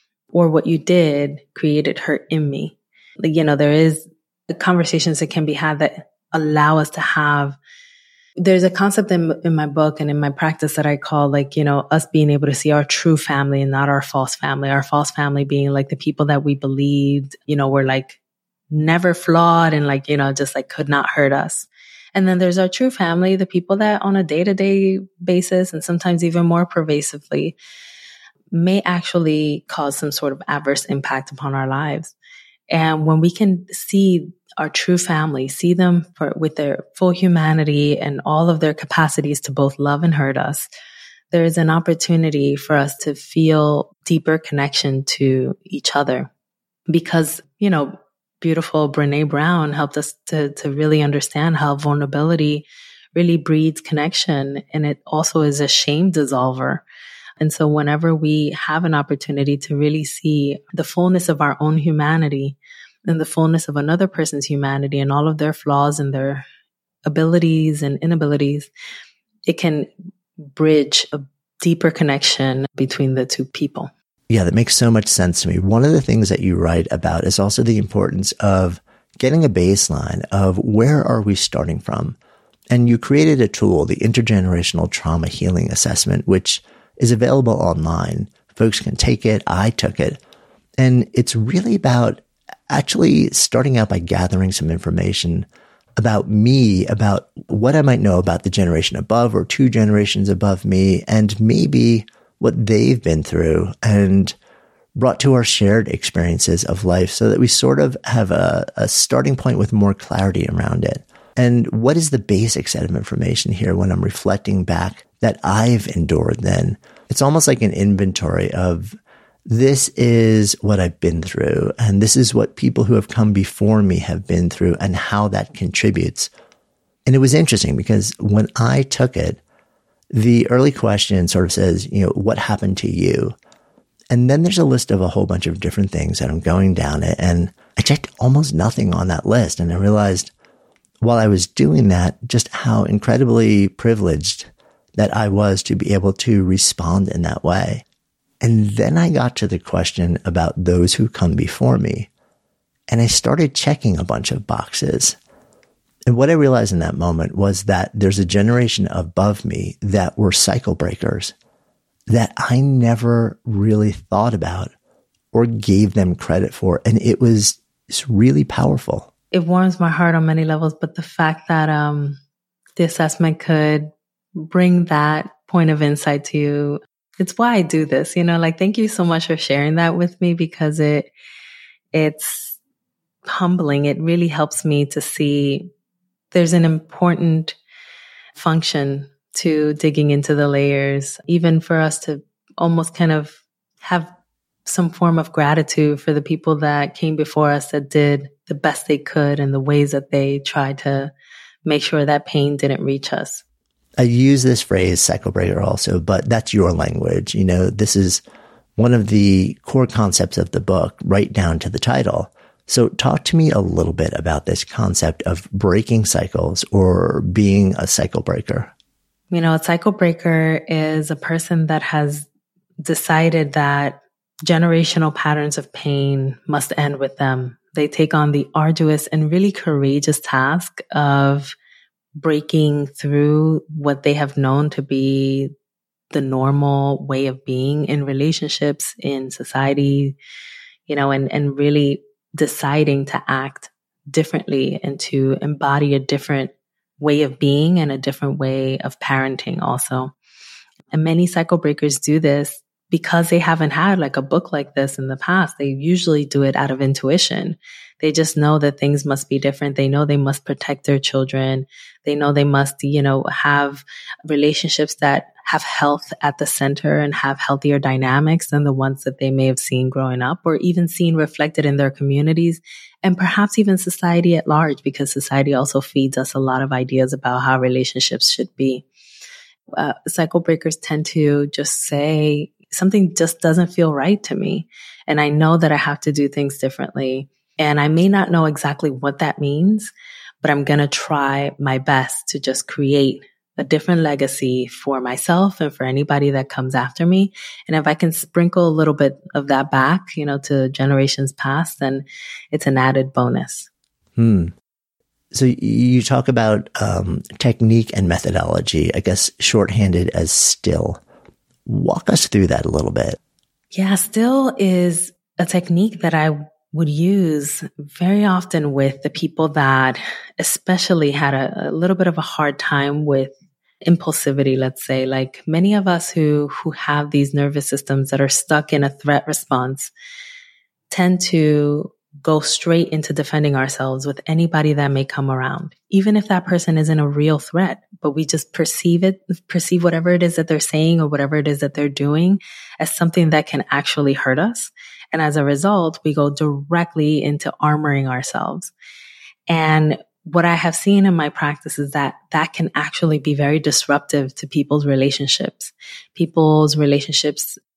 Or what you did created hurt in me. Like, you know, there is the conversations that can be had that allow us to have, there's a concept in, in my book and in my practice that I call like, you know, us being able to see our true family and not our false family. Our false family being like the people that we believed, you know, were like never flawed and like, you know, just like could not hurt us. And then there's our true family, the people that on a day-to-day basis and sometimes even more pervasively may actually cause some sort of adverse impact upon our lives. And when we can see our true family, see them for, with their full humanity and all of their capacities to both love and hurt us, there is an opportunity for us to feel deeper connection to each other. Because, you know, beautiful Brené Brown helped us to, to really understand how vulnerability really breeds connection. And it also is a shame dissolver. And so whenever we have an opportunity to really see the fullness of our own humanity in the fullness of another person's humanity and all of their flaws and their abilities and inabilities, it can bridge a deeper connection between the two people. Yeah, that makes so much sense to me. One of the things that you write about is also the importance of getting a baseline of where are we starting from. And you created a tool, the Intergenerational Trauma Healing Assessment, which is available online. Folks can take it. I took it. And it's really about actually starting out by gathering some information about me, about what I might know about the generation above or two generations above me, and maybe what they've been through and brought to our shared experiences of life so that we sort of have a, a starting point with more clarity around it. And what is the basic set of information here when I'm reflecting back that I've endured then? It's almost like an inventory of this is what I've been through, and this is what people who have come before me have been through and how that contributes. And it was interesting because when I took it, the early question sort of says, you know, what happened to you? And then there's a list of a whole bunch of different things that I'm going down it. And I checked almost nothing on that list. And I realized while I was doing that, just how incredibly privileged that I was to be able to respond in that way. And then I got to the question about those who come before me. And I started checking a bunch of boxes. And what I realized in that moment was that there's a generation above me that were cycle breakers that I never really thought about or gave them credit for. And it was it's really powerful. It warms my heart on many levels, but the fact that um, the assessment could bring that point of insight to you, it's why I do this. You know, like, thank you so much for sharing that with me, because it it's humbling. It really helps me to see there's an important function to digging into the layers, even for us to almost kind of have some form of gratitude for the people that came before us that did the best they could and the ways that they tried to make sure that pain didn't reach us. I use this phrase cycle breaker also, but that's your language. You know, this is one of the core concepts of the book, right down to the title. So talk to me a little bit about this concept of breaking cycles or being a cycle breaker. You know, a cycle breaker is a person that has decided that generational patterns of pain must end with them. They take on the arduous and really courageous task of breaking through what they have known to be the normal way of being in relationships, in society, you know, and, and really deciding to act differently and to embody a different way of being and a different way of parenting also. And many cycle breakers do this because they haven't had like a book like this in the past. They usually do it out of intuition. They just know that things must be different. They know they must protect their children. They know they must, you know, have relationships that have health at the center and have healthier dynamics than the ones that they may have seen growing up or even seen reflected in their communities and perhaps even society at large, because society also feeds us a lot of ideas about how relationships should be. Uh, cycle breakers tend to just say something just doesn't feel right to me. And I know that I have to do things differently. And I may not know exactly what that means, but I'm going to try my best to just create a different legacy for myself and for anybody that comes after me. And if I can sprinkle a little bit of that back, you know, to generations past, then it's an added bonus. Hmm. So you talk about um, technique and methodology, I guess shorthanded as STILL. Walk us through that a little bit. Yeah, STILL is a technique that I would use very often with the people that especially had a, a little bit of a hard time with impulsivity, let's say. Like many of us who who have these nervous systems that are stuck in a threat response tend to go straight into defending ourselves with anybody that may come around, even if that person isn't a real threat, but we just perceive it, perceive whatever it is that they're saying or whatever it is that they're doing as something that can actually hurt us. And as a result, we go directly into armoring ourselves. And what I have seen in my practice is that that can actually be very disruptive to people's relationships. People's relationships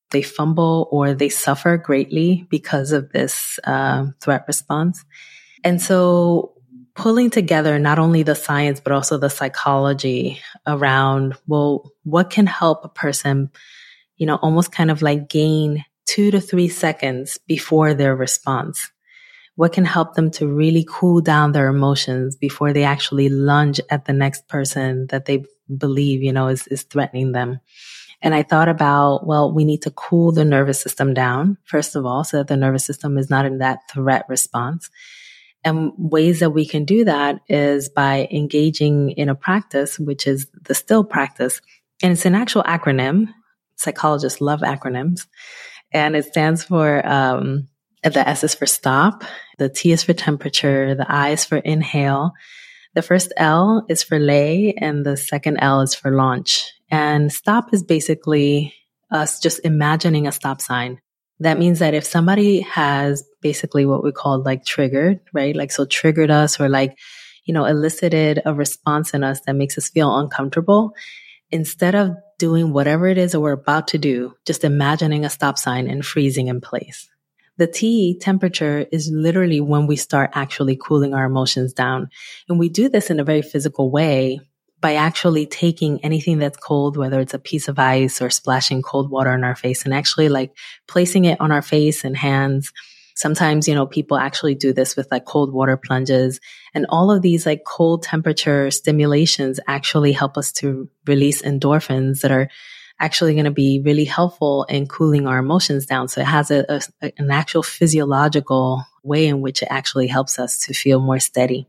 they fumble or they suffer greatly because of this uh, threat response. And so pulling together not only the science, but also the psychology around, well, what can help a person, you know, almost kind of like gain two to three seconds before their response? What can help them to really cool down their emotions before they actually lunge at the next person that they believe, you know, is, is threatening them? And I thought about, well, we need to cool the nervous system down, first of all, so that the nervous system is not in that threat response. And ways that we can do that is by engaging in a practice, which is the STILL practice. And it's an actual acronym. Psychologists love acronyms. And it stands for, um, the S is for stop. The T is for temperature. The I is for inhale. The first L is for lay, and the second L is for launch. And stop is basically us just imagining a stop sign. That means that if somebody has basically what we call like triggered, right? Like, so triggered us or like, you know, elicited a response in us that makes us feel uncomfortable, instead of doing whatever it is that we're about to do, just imagining a stop sign and freezing in place. The T, temperature, is literally when we start actually cooling our emotions down. And we do this in a very physical way by actually taking anything that's cold, whether it's a piece of ice or splashing cold water on our face, and actually like placing it on our face and hands. Sometimes, you know, people actually do this with like cold water plunges, and all of these like cold temperature stimulations actually help us to release endorphins that are actually going to be really helpful in cooling our emotions down. So it has a, a an actual physiological way in which it actually helps us to feel more steady.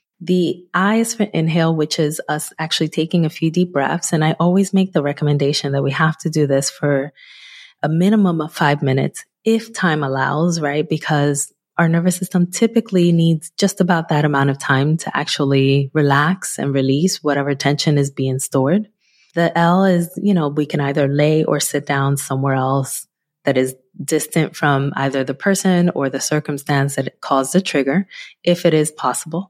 The I is for inhale, which is us actually taking a few deep breaths. And I always make the recommendation that we have to do this for a minimum of five minutes, if time allows, right? Because our nervous system typically needs just about that amount of time to actually relax and release whatever tension is being stored. The L is, you know, we can either lay or sit down somewhere else that is distant from either the person or the circumstance that caused the trigger, if it is possible.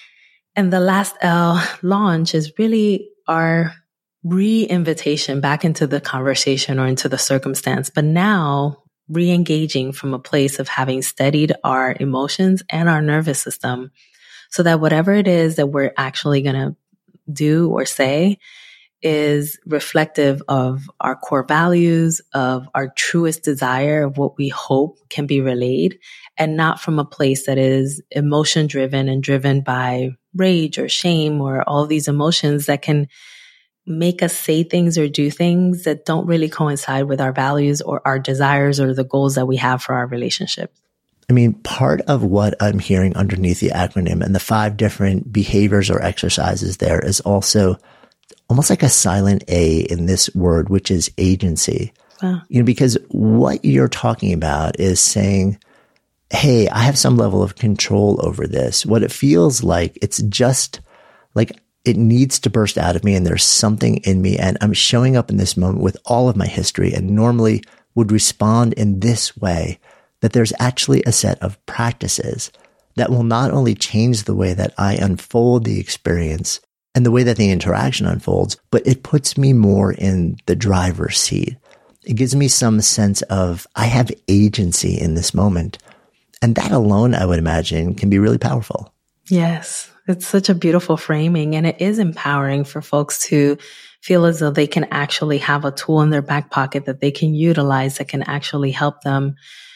And the last L, launch, is really our re-invitation back into the conversation or into the circumstance, but now re-engaging from a place of having steadied our emotions and our nervous system, so that whatever it is that we're actually going to do or say is reflective of our core values, of our truest desire, of what we hope can be relayed, and not from a place that is emotion driven and driven by rage or shame or all these emotions that can make us say things or do things that don't really coincide with our values or our desires or the goals that we have for our relationships. I mean, part of what I'm hearing underneath the acronym and the five different behaviors or exercises there is also almost like a silent A in this word, which is agency. Wow. You know, because what you're talking about is saying, hey, I have some level of control over this. What it feels like, it's just like it needs to burst out of me, and there's something in me, and I'm showing up in this moment with all of my history and normally would respond in this way, that there's actually a set of practices that will not only change the way that I unfold the experience and the way that the interaction unfolds, but it puts me more in the driver's seat. It gives me some sense of I have agency in this moment. And that alone, I would imagine, can be really powerful. Yes, it's such a beautiful framing, and it is empowering for folks to feel as though they can actually have a tool in their back pocket that they can utilize that can actually help them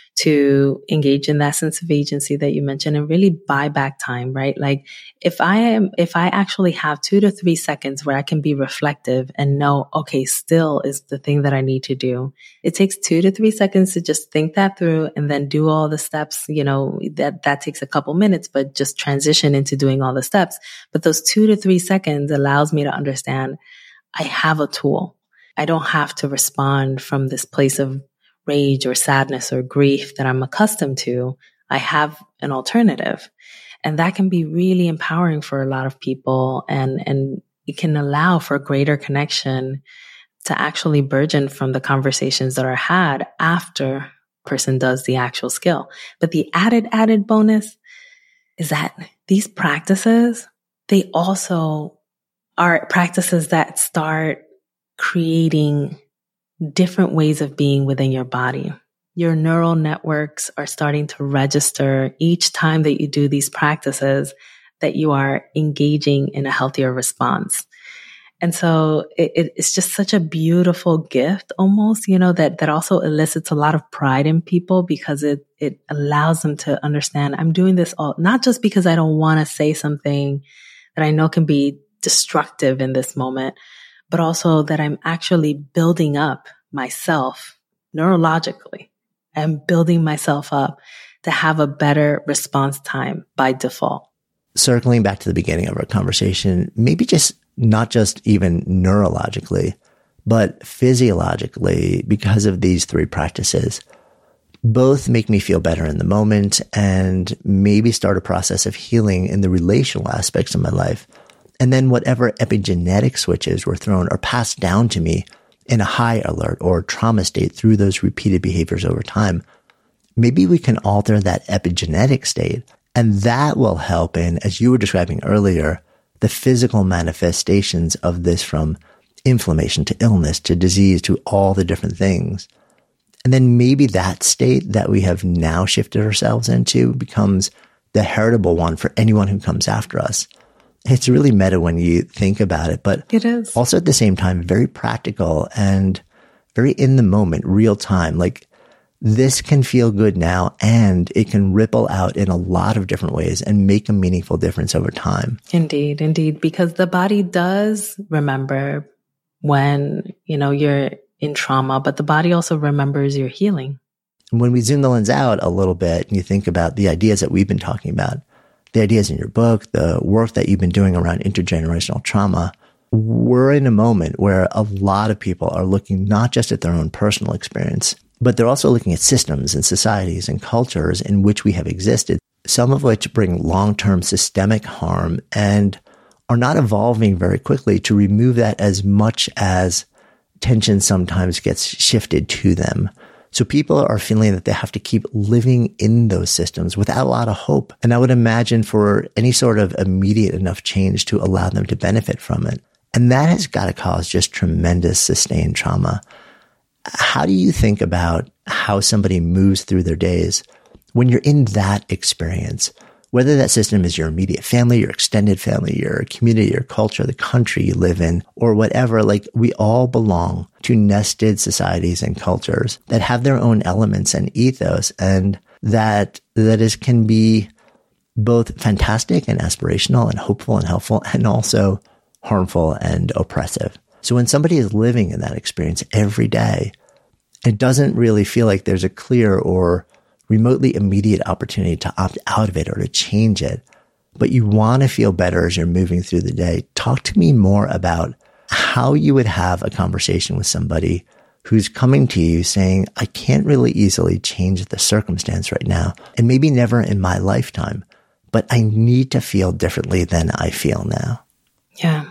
to engage in that sense of agency that you mentioned and really buy back time, right? Like if I am, if I actually have two to three seconds where I can be reflective and know, okay, still is the thing that I need to do. It takes two to three seconds to just think that through and then do all the steps, you know, that, that takes a couple minutes, but just transition into doing all the steps. But those two to three seconds allows me to understand I have a tool. I don't have to respond from this place of rage or sadness or grief that I'm accustomed to. I have an alternative. And that can be really empowering for a lot of people. And, and it can allow for greater connection to actually burgeon from the conversations that are had after a person does the actual skill. But the added, added bonus is that these practices, they also are practices that start creating different ways of being within your body. Your neural networks are starting to register each time that you do these practices that you are engaging in a healthier response. And so it, it's just such a beautiful gift almost, you know, that, that also elicits a lot of pride in people because it, it allows them to understand I'm doing this all, not just because I don't want to say something that I know can be destructive in this moment, but also that I'm actually building up myself neurologically. I'm building myself up to have a better response time by default. Circling back to the beginning of our conversation, maybe just not just even neurologically, but physiologically, because of these three practices, both make me feel better in the moment and maybe start a process of healing in the relational aspects of my life. And then whatever epigenetic switches were thrown or passed down to me in a high alert or trauma state through those repeated behaviors over time, maybe we can alter that epigenetic state. And that will help in, as you were describing earlier, the physical manifestations of this, from inflammation to illness to disease to all the different things. And then maybe that state that we have now shifted ourselves into becomes the heritable one for anyone who comes after us. It's really meta when you think about it, but it is also at the same time very practical and very in the moment, real time. Like, this can feel good now and it can ripple out in a lot of different ways and make a meaningful difference over time. Indeed, indeed, because the body does remember when, you know, you're in trauma, but the body also remembers your healing. When we zoom the lens out a little bit and you think about the ideas that we've been talking about, the ideas in your book, the work that you've been doing around intergenerational trauma, we're in a moment where a lot of people are looking not just at their own personal experience, but they're also looking at systems and societies and cultures in which we have existed, some of which bring long-term systemic harm and are not evolving very quickly to remove that as much as tension sometimes gets shifted to them. So people are feeling that they have to keep living in those systems without a lot of hope. And I would imagine for any sort of immediate enough change to allow them to benefit from it. And that has got to cause just tremendous sustained trauma. How do you think about how somebody moves through their days when you're in that experience? Whether that system is your immediate family, your extended family, your community, your culture, the country you live in, or whatever, like, we all belong to nested societies and cultures that have their own elements and ethos, and that, that is, can be both fantastic and aspirational and hopeful and helpful, and also harmful and oppressive. So when somebody is living in that experience every day, it doesn't really feel like there's a clear or remotely immediate opportunity to opt out of it or to change it, but you want to feel better as you're moving through the day. Talk to me more about how you would have a conversation with somebody who's coming to you saying, I can't really easily change the circumstance right now, and maybe never in my lifetime, but I need to feel differently than I feel now. Yeah.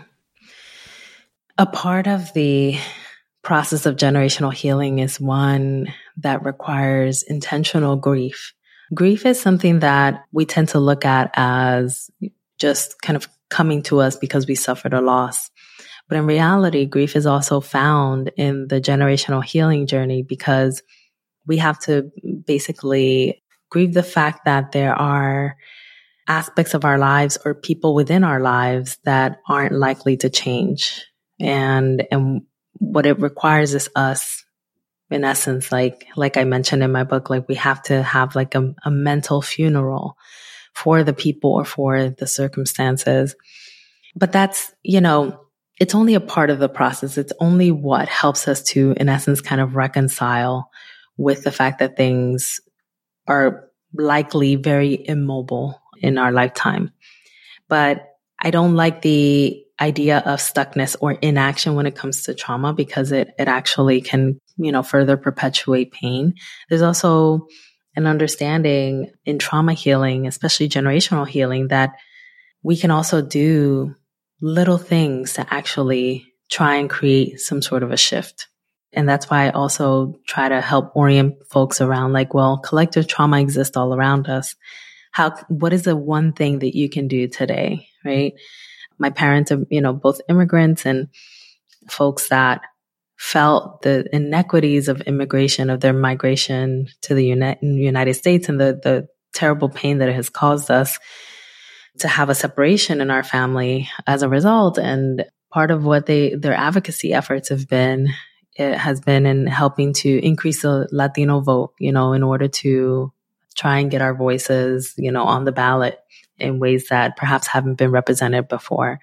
A part of the process of generational healing is one that requires intentional grief. Grief is something that we tend to look at as just kind of coming to us because we suffered a loss. But in reality, grief is also found in the generational healing journey because we have to basically grieve the fact that there are aspects of our lives or people within our lives that aren't likely to change. And, and what it requires is us, in essence, like, like I mentioned in my book, like, we have to have like a, a mental funeral for the people or for the circumstances. But that's, you know, it's only a part of the process. It's only what helps us to, in essence, kind of reconcile with the fact that things are likely very immobile in our lifetime. But I don't like the idea of stuckness or inaction when it comes to trauma because it, it actually can, you know, further perpetuate pain. There's also an understanding in trauma healing, especially generational healing, that we can also do little things to actually try and create some sort of a shift. And that's why I also try to help orient folks around like, well, collective trauma exists all around us. How, what is the one thing that you can do today, right? My parents are, you know, both immigrants and folks that felt the inequities of immigration, of their migration to the Uni- United States and the, the terrible pain that it has caused us to have a separation in our family as a result. And part of what they, their advocacy efforts have been, it has been in helping to increase the Latino vote, you know, in order to try and get our voices, you know, on the ballot in ways that perhaps haven't been represented before.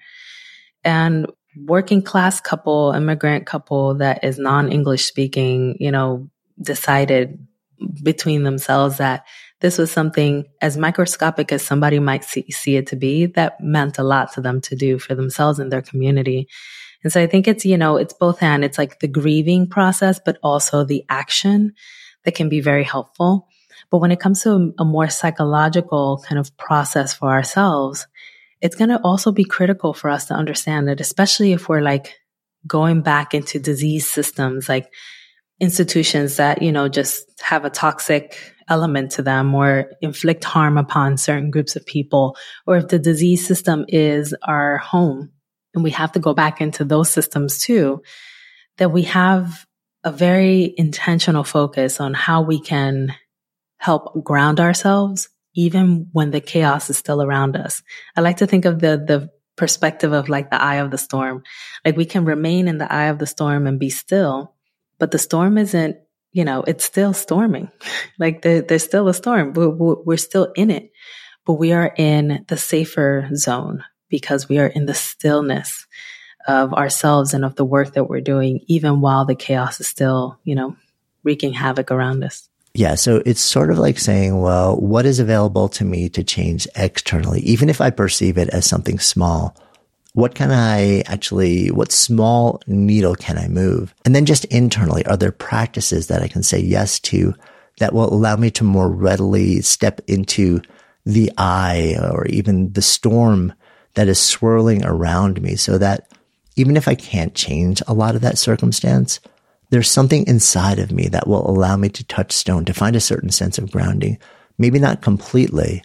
And working class couple, immigrant couple that is non-English speaking, you know, decided between themselves that this was something as microscopic as somebody might see, see it to be, that meant a lot to them to do for themselves and their community. And so I think it's, you know, it's both and it's like the grieving process, but also the action that can be very helpful. But when it comes to a, a more psychological kind of process for ourselves, it's going to also be critical for us to understand that, especially if we're like going back into disease systems, like institutions that, you know, just have a toxic element to them or inflict harm upon certain groups of people, or if the disease system is our home and we have to go back into those systems too, that we have a very intentional focus on how we can help ground ourselves even when the chaos is still around us. I like to think of the the perspective of like the eye of the storm. Like we can remain in the eye of the storm and be still, but the storm isn't, you know, it's still storming. Like the, there's still a storm. We're, we're still in it, but we are in the safer zone because we are in the stillness of ourselves and of the work that we're doing, even while the chaos is still, you know, wreaking havoc around us. Yeah. So it's sort of like saying, well, what is available to me to change externally? Even if I perceive it as something small, what can I actually, what small needle can I move? And then just internally, are there practices that I can say yes to that will allow me to more readily step into the eye or even the storm that is swirling around me, so that even if I can't change a lot of that circumstance, there's something inside of me that will allow me to touch stone, to find a certain sense of grounding. Maybe not completely,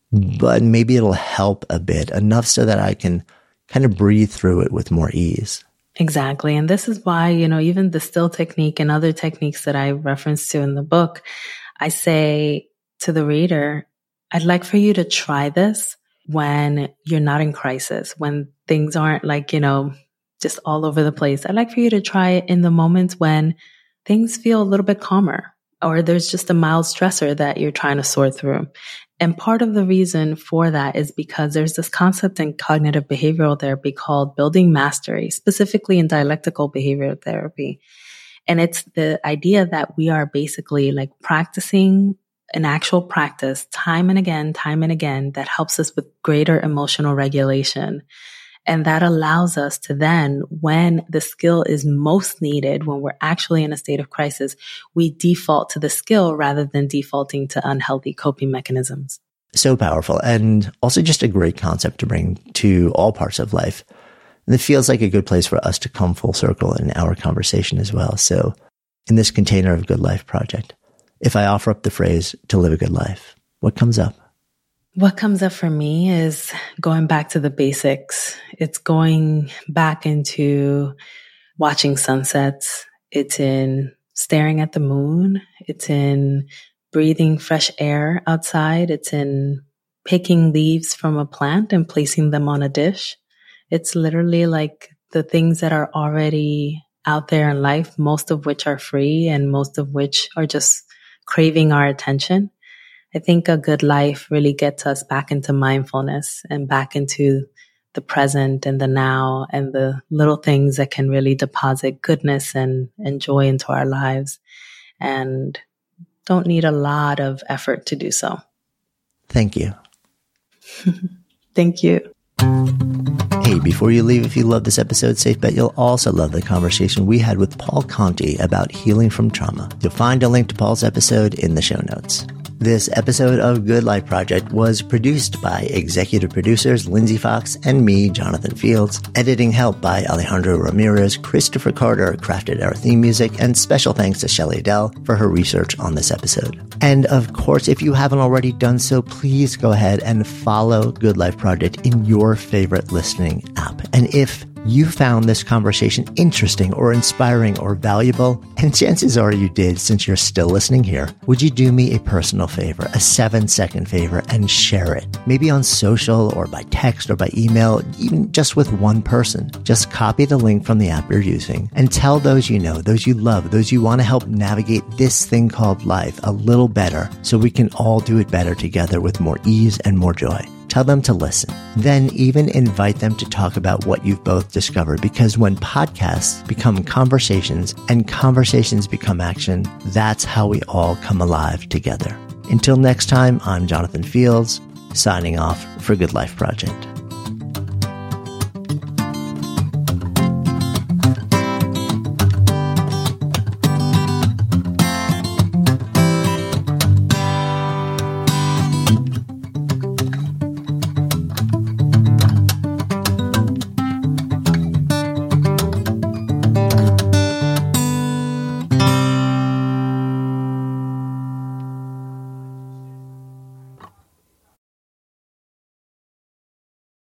but maybe it'll help a bit, enough so that I can kind of breathe through it with more ease. Exactly. And this is why, you know, even the still technique and other techniques that I reference to in the book, I say to the reader, I'd like for you to try this when you're not in crisis, when things aren't like, you know, just all over the place. I'd like for you to try it in the moments when things feel a little bit calmer, or there's just a mild stressor that you're trying to sort through. And part of the reason for that is because there's this concept in cognitive behavioral therapy called building mastery, specifically in dialectical behavioral therapy. And it's the idea that we are basically like practicing an actual practice time and again, time and again, that helps us with greater emotional regulation. And that allows us to then, when the skill is most needed, when we're actually in a state of crisis, we default to the skill rather than defaulting to unhealthy coping mechanisms. So powerful, and also just a great concept to bring to all parts of life. And it feels like a good place for us to come full circle in our conversation as well. So in this container of Good Life Project, if I offer up the phrase to live a good life, what comes up? What comes up for me is going back to the basics. It's going back into watching sunsets. It's in staring at the moon. It's in breathing fresh air outside. It's in picking leaves from a plant and placing them on a dish. It's literally like the things that are already out there in life, most of which are free and most of which are just craving our attention. I think a good life really gets us back into mindfulness and back into the present and the now and the little things that can really deposit goodness and, and joy into our lives, and don't need a lot of effort to do so. Thank you. Thank you. Hey, before you leave, if you love this episode, safe bet you'll also love the conversation we had with Paul Conti about healing from trauma. You'll find a link to Paul's episode in the show notes. This episode of Good Life Project was produced by executive producers Lindsay Fox and me, Jonathan Fields. Editing help by Alejandro Ramirez. Christopher Carter crafted our theme music, and special thanks to Shelley Adele for her research on this episode. And of course, if you haven't already done so, please go ahead and follow Good Life Project in your favorite listening app. And if you found this conversation interesting or inspiring or valuable, and chances are you did since you're still listening here, would you do me a personal favor, a seven second favor, and share it? Maybe on social or by text or by email, even just with one person. Just copy the link from the app you're using and tell those you know, those you love, those you want to help navigate this thing called life a little better so we can all do it better together with more ease and more joy. Tell them to listen. Then even invite them to talk about what you've both discovered, because when podcasts become conversations and conversations become action, that's how we all come alive together. Until next time, I'm Jonathan Fields, signing off for Good Life Project.